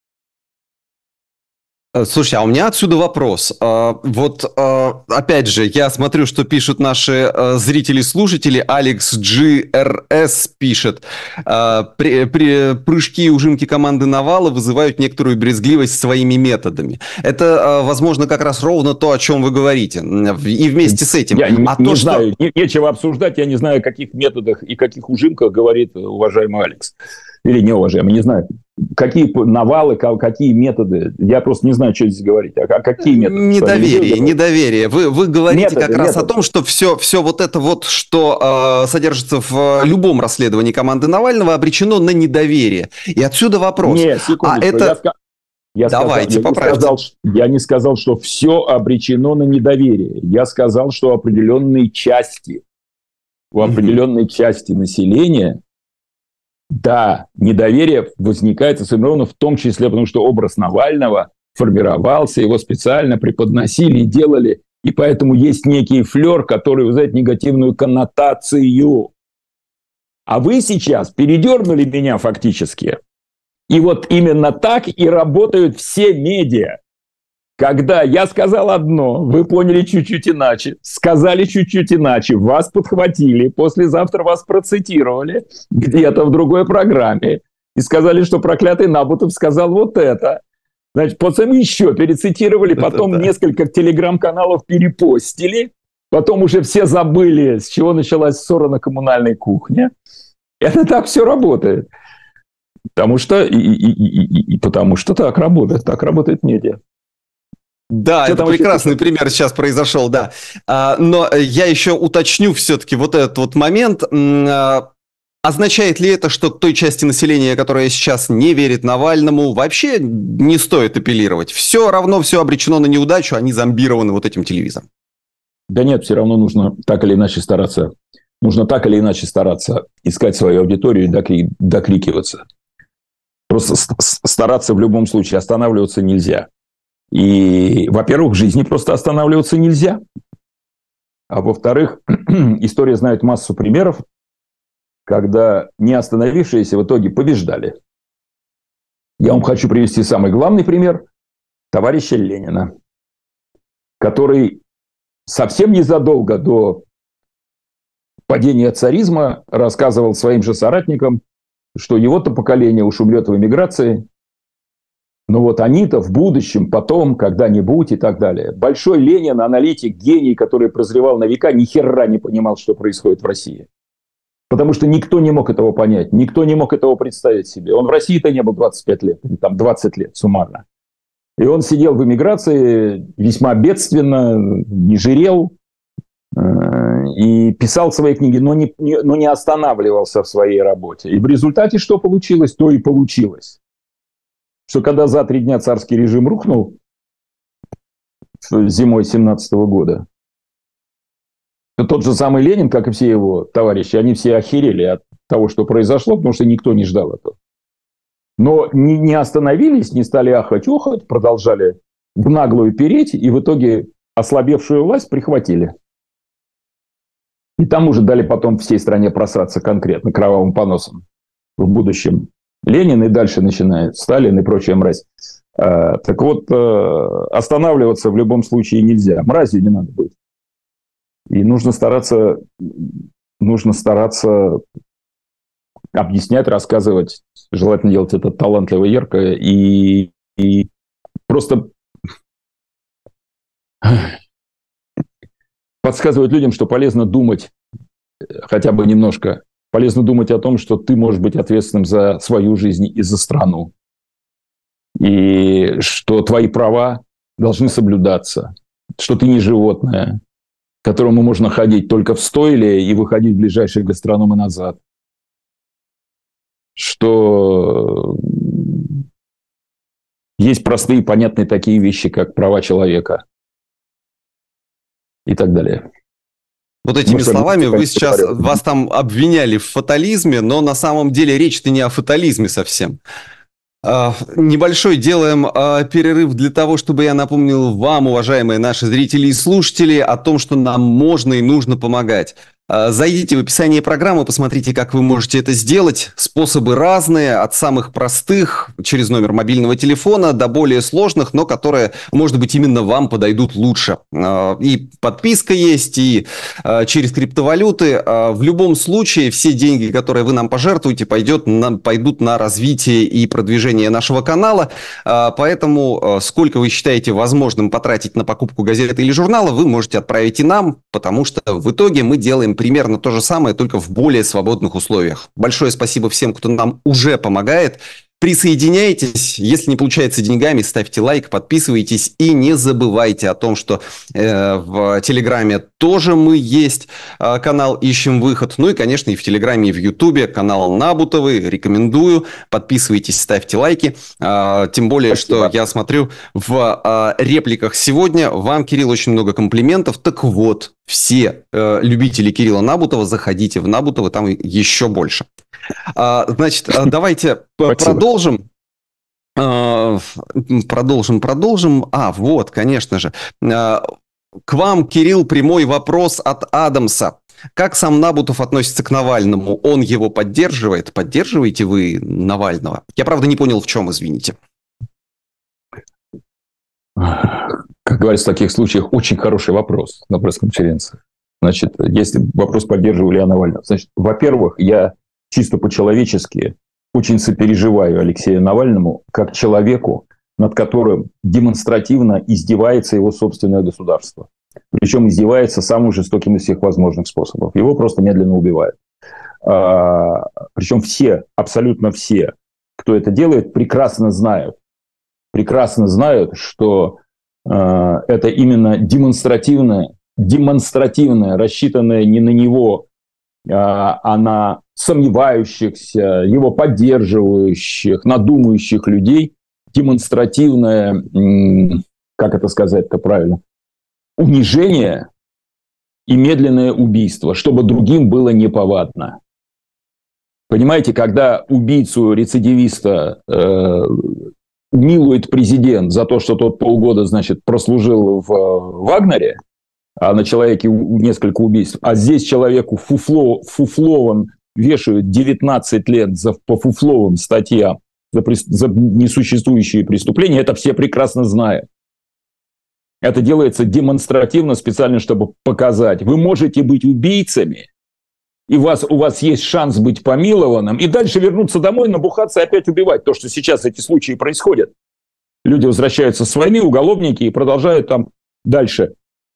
Слушай, а у меня отсюда вопрос. Опять же, я смотрю, что пишут наши зрители-слушатели. Алекс GRS пишет. Прыжки и ужимки команды Навала вызывают некоторую брезгливость своими методами. Это, возможно, как раз ровно то, о чем вы говорите. И вместе с этим. Я не знаю, нечего обсуждать. Я не знаю, о каких методах и каких ужимках говорит уважаемый Алекс. Или неуважаемый, не знаю. Какие навалы, какие методы. Я просто не знаю, что здесь говорить. А какие методы? Недоверие. Вы говорите как раз о том, что все вот это вот, что содержится в любом расследовании команды Навального, обречено на недоверие. И отсюда вопрос. Нет, секундочку. Я не сказал, что все обречено на недоверие. Я сказал, что у определенной части населения, да, недоверие возникает сформировано в том числе, потому что образ Навального формировался, его специально преподносили и делали, и поэтому есть некий флер, который вызывает негативную коннотацию. А вы сейчас передернули меня фактически. И вот именно так и работают все медиа. Когда я сказал одно, вы поняли чуть-чуть иначе, сказали чуть-чуть иначе, вас подхватили, послезавтра вас процитировали где-то в другой программе и сказали, что проклятый Набутов сказал вот это. Значит, потом еще перецитировали, потом несколько телеграм-каналов перепостили, потом уже все забыли, с чего началась ссора на коммунальной кухне. Это так все работает. Потому что так работает медиа. Да, это прекрасный пример сейчас произошел, да. Но я еще уточню все-таки вот этот вот момент. Означает ли это, что к той части населения, которая сейчас не верит Навальному, вообще не стоит апеллировать? Все равно все обречено на неудачу, они зомбированы вот этим телевизором. Да нет, все равно нужно так или иначе стараться. Нужно так или иначе стараться искать свою аудиторию и докликиваться. Просто стараться в любом случае, останавливаться нельзя. И, во-первых, в жизни просто останавливаться нельзя. А во-вторых, история знает массу примеров, когда не остановившиеся в итоге побеждали. Я вам хочу привести самый главный пример товарища Ленина, который совсем незадолго до падения царизма рассказывал своим же соратникам, что его-то поколение уж умрет в эмиграции, но вот они-то в будущем, потом, когда-нибудь и так далее. Большой Ленин, аналитик, гений, который прозревал на века, ни хера не понимал, что происходит в России. Потому что никто не мог этого понять, никто не мог этого представить себе. Он в России-то не был 25 лет, или там 20 лет суммарно. И он сидел в эмиграции весьма бедственно, не жирел, и писал свои книги, но не останавливался в своей работе. И в результате что получилось, то и получилось. Что когда за 3 дня царский режим рухнул зимой 17 года, то тот же самый Ленин, как и все его товарищи, они все охерели от того, что произошло, потому что никто не ждал этого. Но не остановились, не стали ахать-охать, продолжали в наглую переть, и в итоге ослабевшую власть прихватили. И там уже дали потом всей стране просраться конкретно кровавым поносом в будущем. Ленин и дальше начинает Сталин и прочая мразь. Так вот, останавливаться в любом случае нельзя. Мразью не надо быть. И нужно стараться объяснять, рассказывать. Желательно делать это талантливо, ярко. И просто подсказывать людям, что полезно думать хотя бы немножко. Полезно думать о том, что ты можешь быть ответственным за свою жизнь и за страну. И что твои права должны соблюдаться. Что ты не животное, к которому можно ходить только в стойле и выходить в ближайшие гастрономы назад. Что есть простые, понятные такие вещи, как права человека. И так далее. Вот этими словами вы сейчас, вас там обвиняли в фатализме, но на самом деле речь-то не о фатализме совсем. Небольшой делаем перерыв для того, чтобы я напомнил вам, уважаемые наши зрители и слушатели, о том, что нам можно и нужно помогать. Зайдите в описание программы, посмотрите, как вы можете это сделать. Способы разные, от самых простых, через номер мобильного телефона, до более сложных, но которые, может быть, именно вам подойдут лучше. И подписка есть, и через криптовалюты. В любом случае, все деньги, которые вы нам пожертвуете, пойдут на развитие и продвижение нашего канала. Поэтому, сколько вы считаете возможным потратить на покупку газеты или журнала, вы можете отправить и нам, потому что в итоге мы делаем примерно то же самое, только в более свободных условиях. Большое спасибо всем, кто нам уже помогает. Присоединяйтесь. Если не получается деньгами, ставьте лайк, подписывайтесь. И не забывайте о том, что в Телеграме тоже мы есть. Канал «Ищем выход». Ну и, конечно, и в Телеграме, и в Ютубе. Канал Набутовый. Рекомендую. Подписывайтесь, ставьте лайки. Тем более, спасибо. Что я смотрю в репликах сегодня. Вам, Кирилл, очень много комплиментов. Так вот, все любители Кирилла Набутова, заходите в Набутова, там еще больше. Значит, давайте продолжим. Продолжим. Вот, конечно же. К вам, Кирилл, прямой вопрос от Адамса. Как сам Набутов относится к Навальному? Он его поддерживает? Поддерживаете вы Навального? Я, правда, не понял, в чем, извините. Как говорится в таких случаях, очень хороший вопрос на пресс-конференции. Значит, если вопрос, поддерживаю ли я Навального. Значит, во-первых, я чисто по-человечески очень сопереживаю Алексею Навальному как человеку, над которым демонстративно издевается его собственное государство. Причем издевается самым жестоким из всех возможных способов. Его просто медленно убивают. Причем все, абсолютно все, кто это делает, прекрасно знают, что это именно демонстративное, рассчитанное не на него, а на сомневающихся, его поддерживающих, надумающих людей, демонстративное, как это сказать-то правильно, унижение и медленное убийство, чтобы другим было неповадно. Понимаете, когда убийцу, рецидивиста милует президент за то, что тот полгода, значит, прослужил в Вагнере, а на человеке несколько убийств, а здесь человеку фуфловым вешают 19 лет по фуфловым статьям за несуществующие преступления, это все прекрасно знают. Это делается демонстративно, специально, чтобы показать. Вы можете быть убийцами, и у вас есть шанс быть помилованным, и дальше вернуться домой, набухаться и опять убивать. То, что сейчас эти случаи происходят. Люди возвращаются с войны, уголовники, и продолжают там дальше.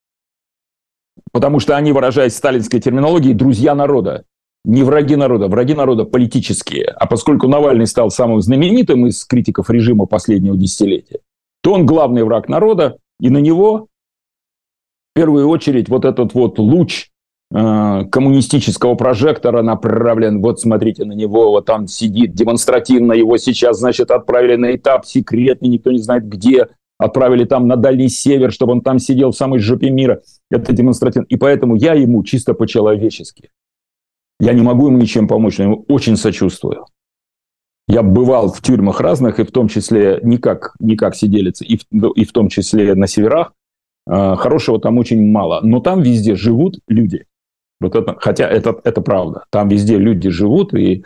Потому что они, выражаясь сталинской терминологией, друзья народа. Не враги народа политические. А поскольку Навальный стал самым знаменитым из критиков режима последнего десятилетия, то он главный враг народа, и на него в первую очередь вот этот вот луч коммунистического прожектора направлен. Вот смотрите на него, вот там сидит демонстративно, его сейчас, значит, отправили на этап секретный, никто не знает где, отправили там на Дальний Север, чтобы он там сидел в самой жопе мира. Это демонстративно. И поэтому я ему чисто по-человечески. Я не могу ему ничем помочь, но ему очень сочувствую. Я бывал в тюрьмах разных, и в том числе не как сиделец, и в том числе на северах. Хорошего там очень мало. Но там везде живут люди. Вот это, хотя это правда. Там везде люди живут, и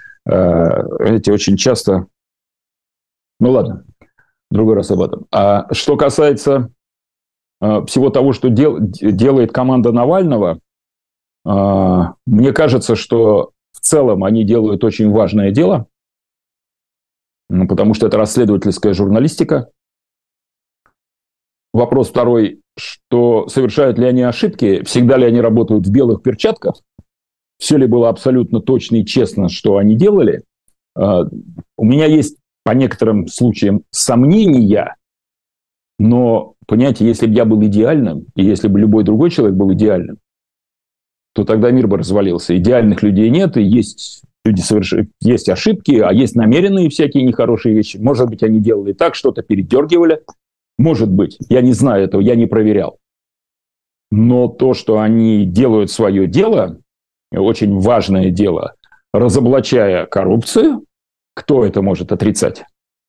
эти очень часто... Ну ладно, в другой раз об этом. А что касается всего того, что делает команда Навального, мне кажется, что в целом они делают очень важное дело, потому что это расследовательская журналистика. Вопрос второй, что совершают ли они ошибки, всегда ли они работают в белых перчатках, все ли было абсолютно точно и честно, что они делали. У меня есть по некоторым случаям сомнения, но, понимаете, если бы я был идеальным, и если бы любой другой человек был идеальным, то тогда мир бы развалился. Идеальных людей нет, и есть люди есть ошибки, а есть намеренные всякие нехорошие вещи. Может быть, они делали так, что-то передергивали. Может быть, я не знаю этого, я не проверял. Но то, что они делают свое дело, очень важное дело, разоблачая коррупцию, кто это может отрицать?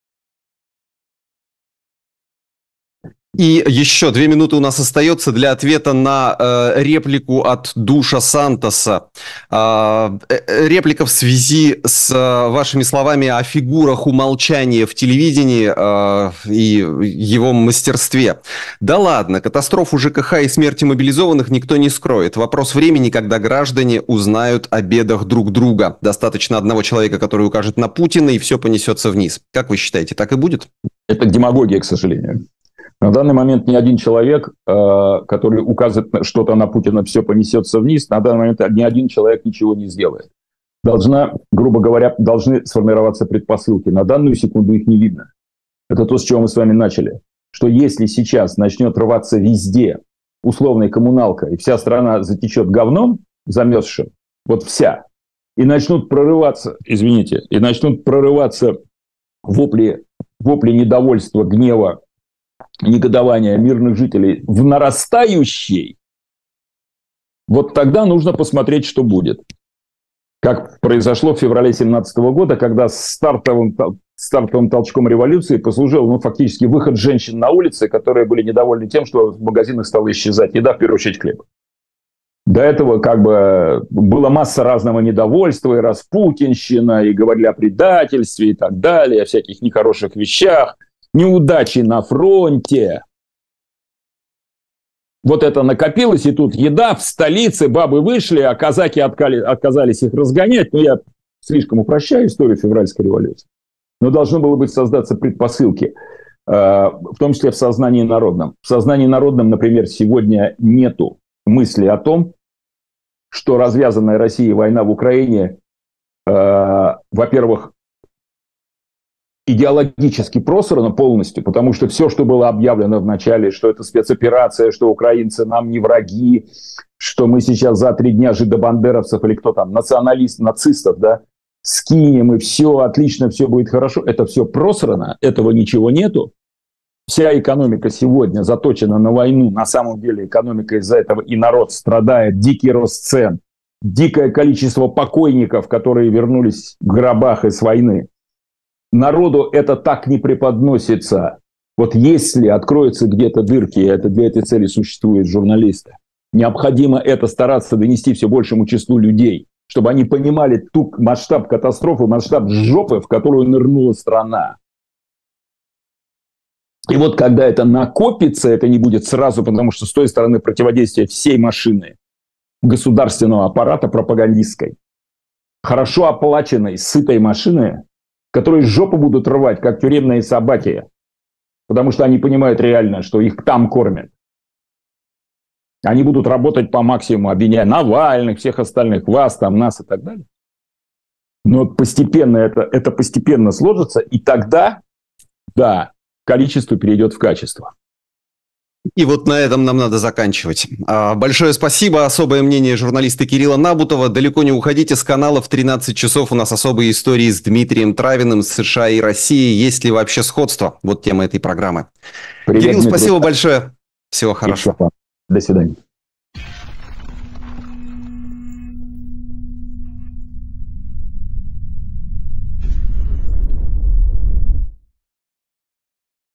И еще 2 минуты у нас остается для ответа на реплику от Душа Сантоса. Реплика в связи с вашими словами о фигурах умолчания в телевидении и его мастерстве. Да ладно, катастрофу ЖКХ и смерти мобилизованных никто не скроет. Вопрос времени, когда граждане узнают о бедах друг друга. Достаточно одного человека, который укажет на Путина, и все понесется вниз. Как вы считаете, так и будет? Это демагогия, к сожалению. На данный момент ни один человек, который указывает что-то на Путина, все понесется вниз, на данный момент ни один человек ничего не сделает. Грубо говоря, должны сформироваться предпосылки. На данную секунду их не видно. Это то, с чего мы с вами начали. Что если сейчас начнет рваться везде условная коммуналка, и вся страна затечет говном замерзшим, вот вся, и начнут прорываться вопли недовольства, гнева, негодования мирных жителей в нарастающей, вот тогда нужно посмотреть, что будет. Как произошло в феврале 2017 года, когда стартовым толчком революции послужил фактически выход женщин на улицы, которые были недовольны тем, что в магазинах стала исчезать еда, в первую очередь хлеб. До этого была масса разного недовольства, и распутинщина, и говорили о предательстве и так далее, о всяких нехороших вещах. Неудачи на фронте. Вот это накопилось, и тут еда в столице, бабы вышли, а казаки отказались их разгонять. Я слишком упрощаю историю февральской революции. Но должно было быть создаться предпосылки, в том числе в сознании народном. В сознании народном, например, сегодня нету мысли о том, что развязанная Россией война в Украине, во-первых, идеологически просрано полностью, потому что все, что было объявлено в начале, что это спецоперация, что украинцы нам не враги, что мы сейчас за 3 дня жидобандеровцев или кто там, нацистов, да, скинем, и все отлично, все будет хорошо. Это все просрано, этого ничего нету. Вся экономика сегодня заточена на войну. На самом деле экономика из-за этого и народ страдает. Дикий рост цен, дикое количество покойников, которые вернулись в гробах из войны. Народу это так не преподносится. Вот если откроются где-то дырки, это для этой цели существуют журналисты, необходимо это стараться донести все большему числу людей, чтобы они понимали масштаб катастрофы, масштаб жопы, в которую нырнула страна. И вот когда это накопится, это не будет сразу, потому что с той стороны противодействия всей машины государственного аппарата пропагандистской, хорошо оплаченной, сытой машины, которые жопу будут рвать, как тюремные собаки, потому что они понимают реально, что их там кормят. Они будут работать по максимуму, обвиняя Навальных, всех остальных, вас, там, нас и так далее. Но постепенно это постепенно сложится, и тогда, да, количество перейдет в качество. И вот на этом нам надо заканчивать. Большое спасибо. Особое мнение журналиста Кирилла Набутова. Далеко не уходите с канала. В 13 часов у нас особые истории с Дмитрием Травиным, с США и Россией. Есть ли вообще сходство? Вот тема этой программы. Привет, Кирилл, Дмитрий. спасибо большое. Всего хорошего. До свидания.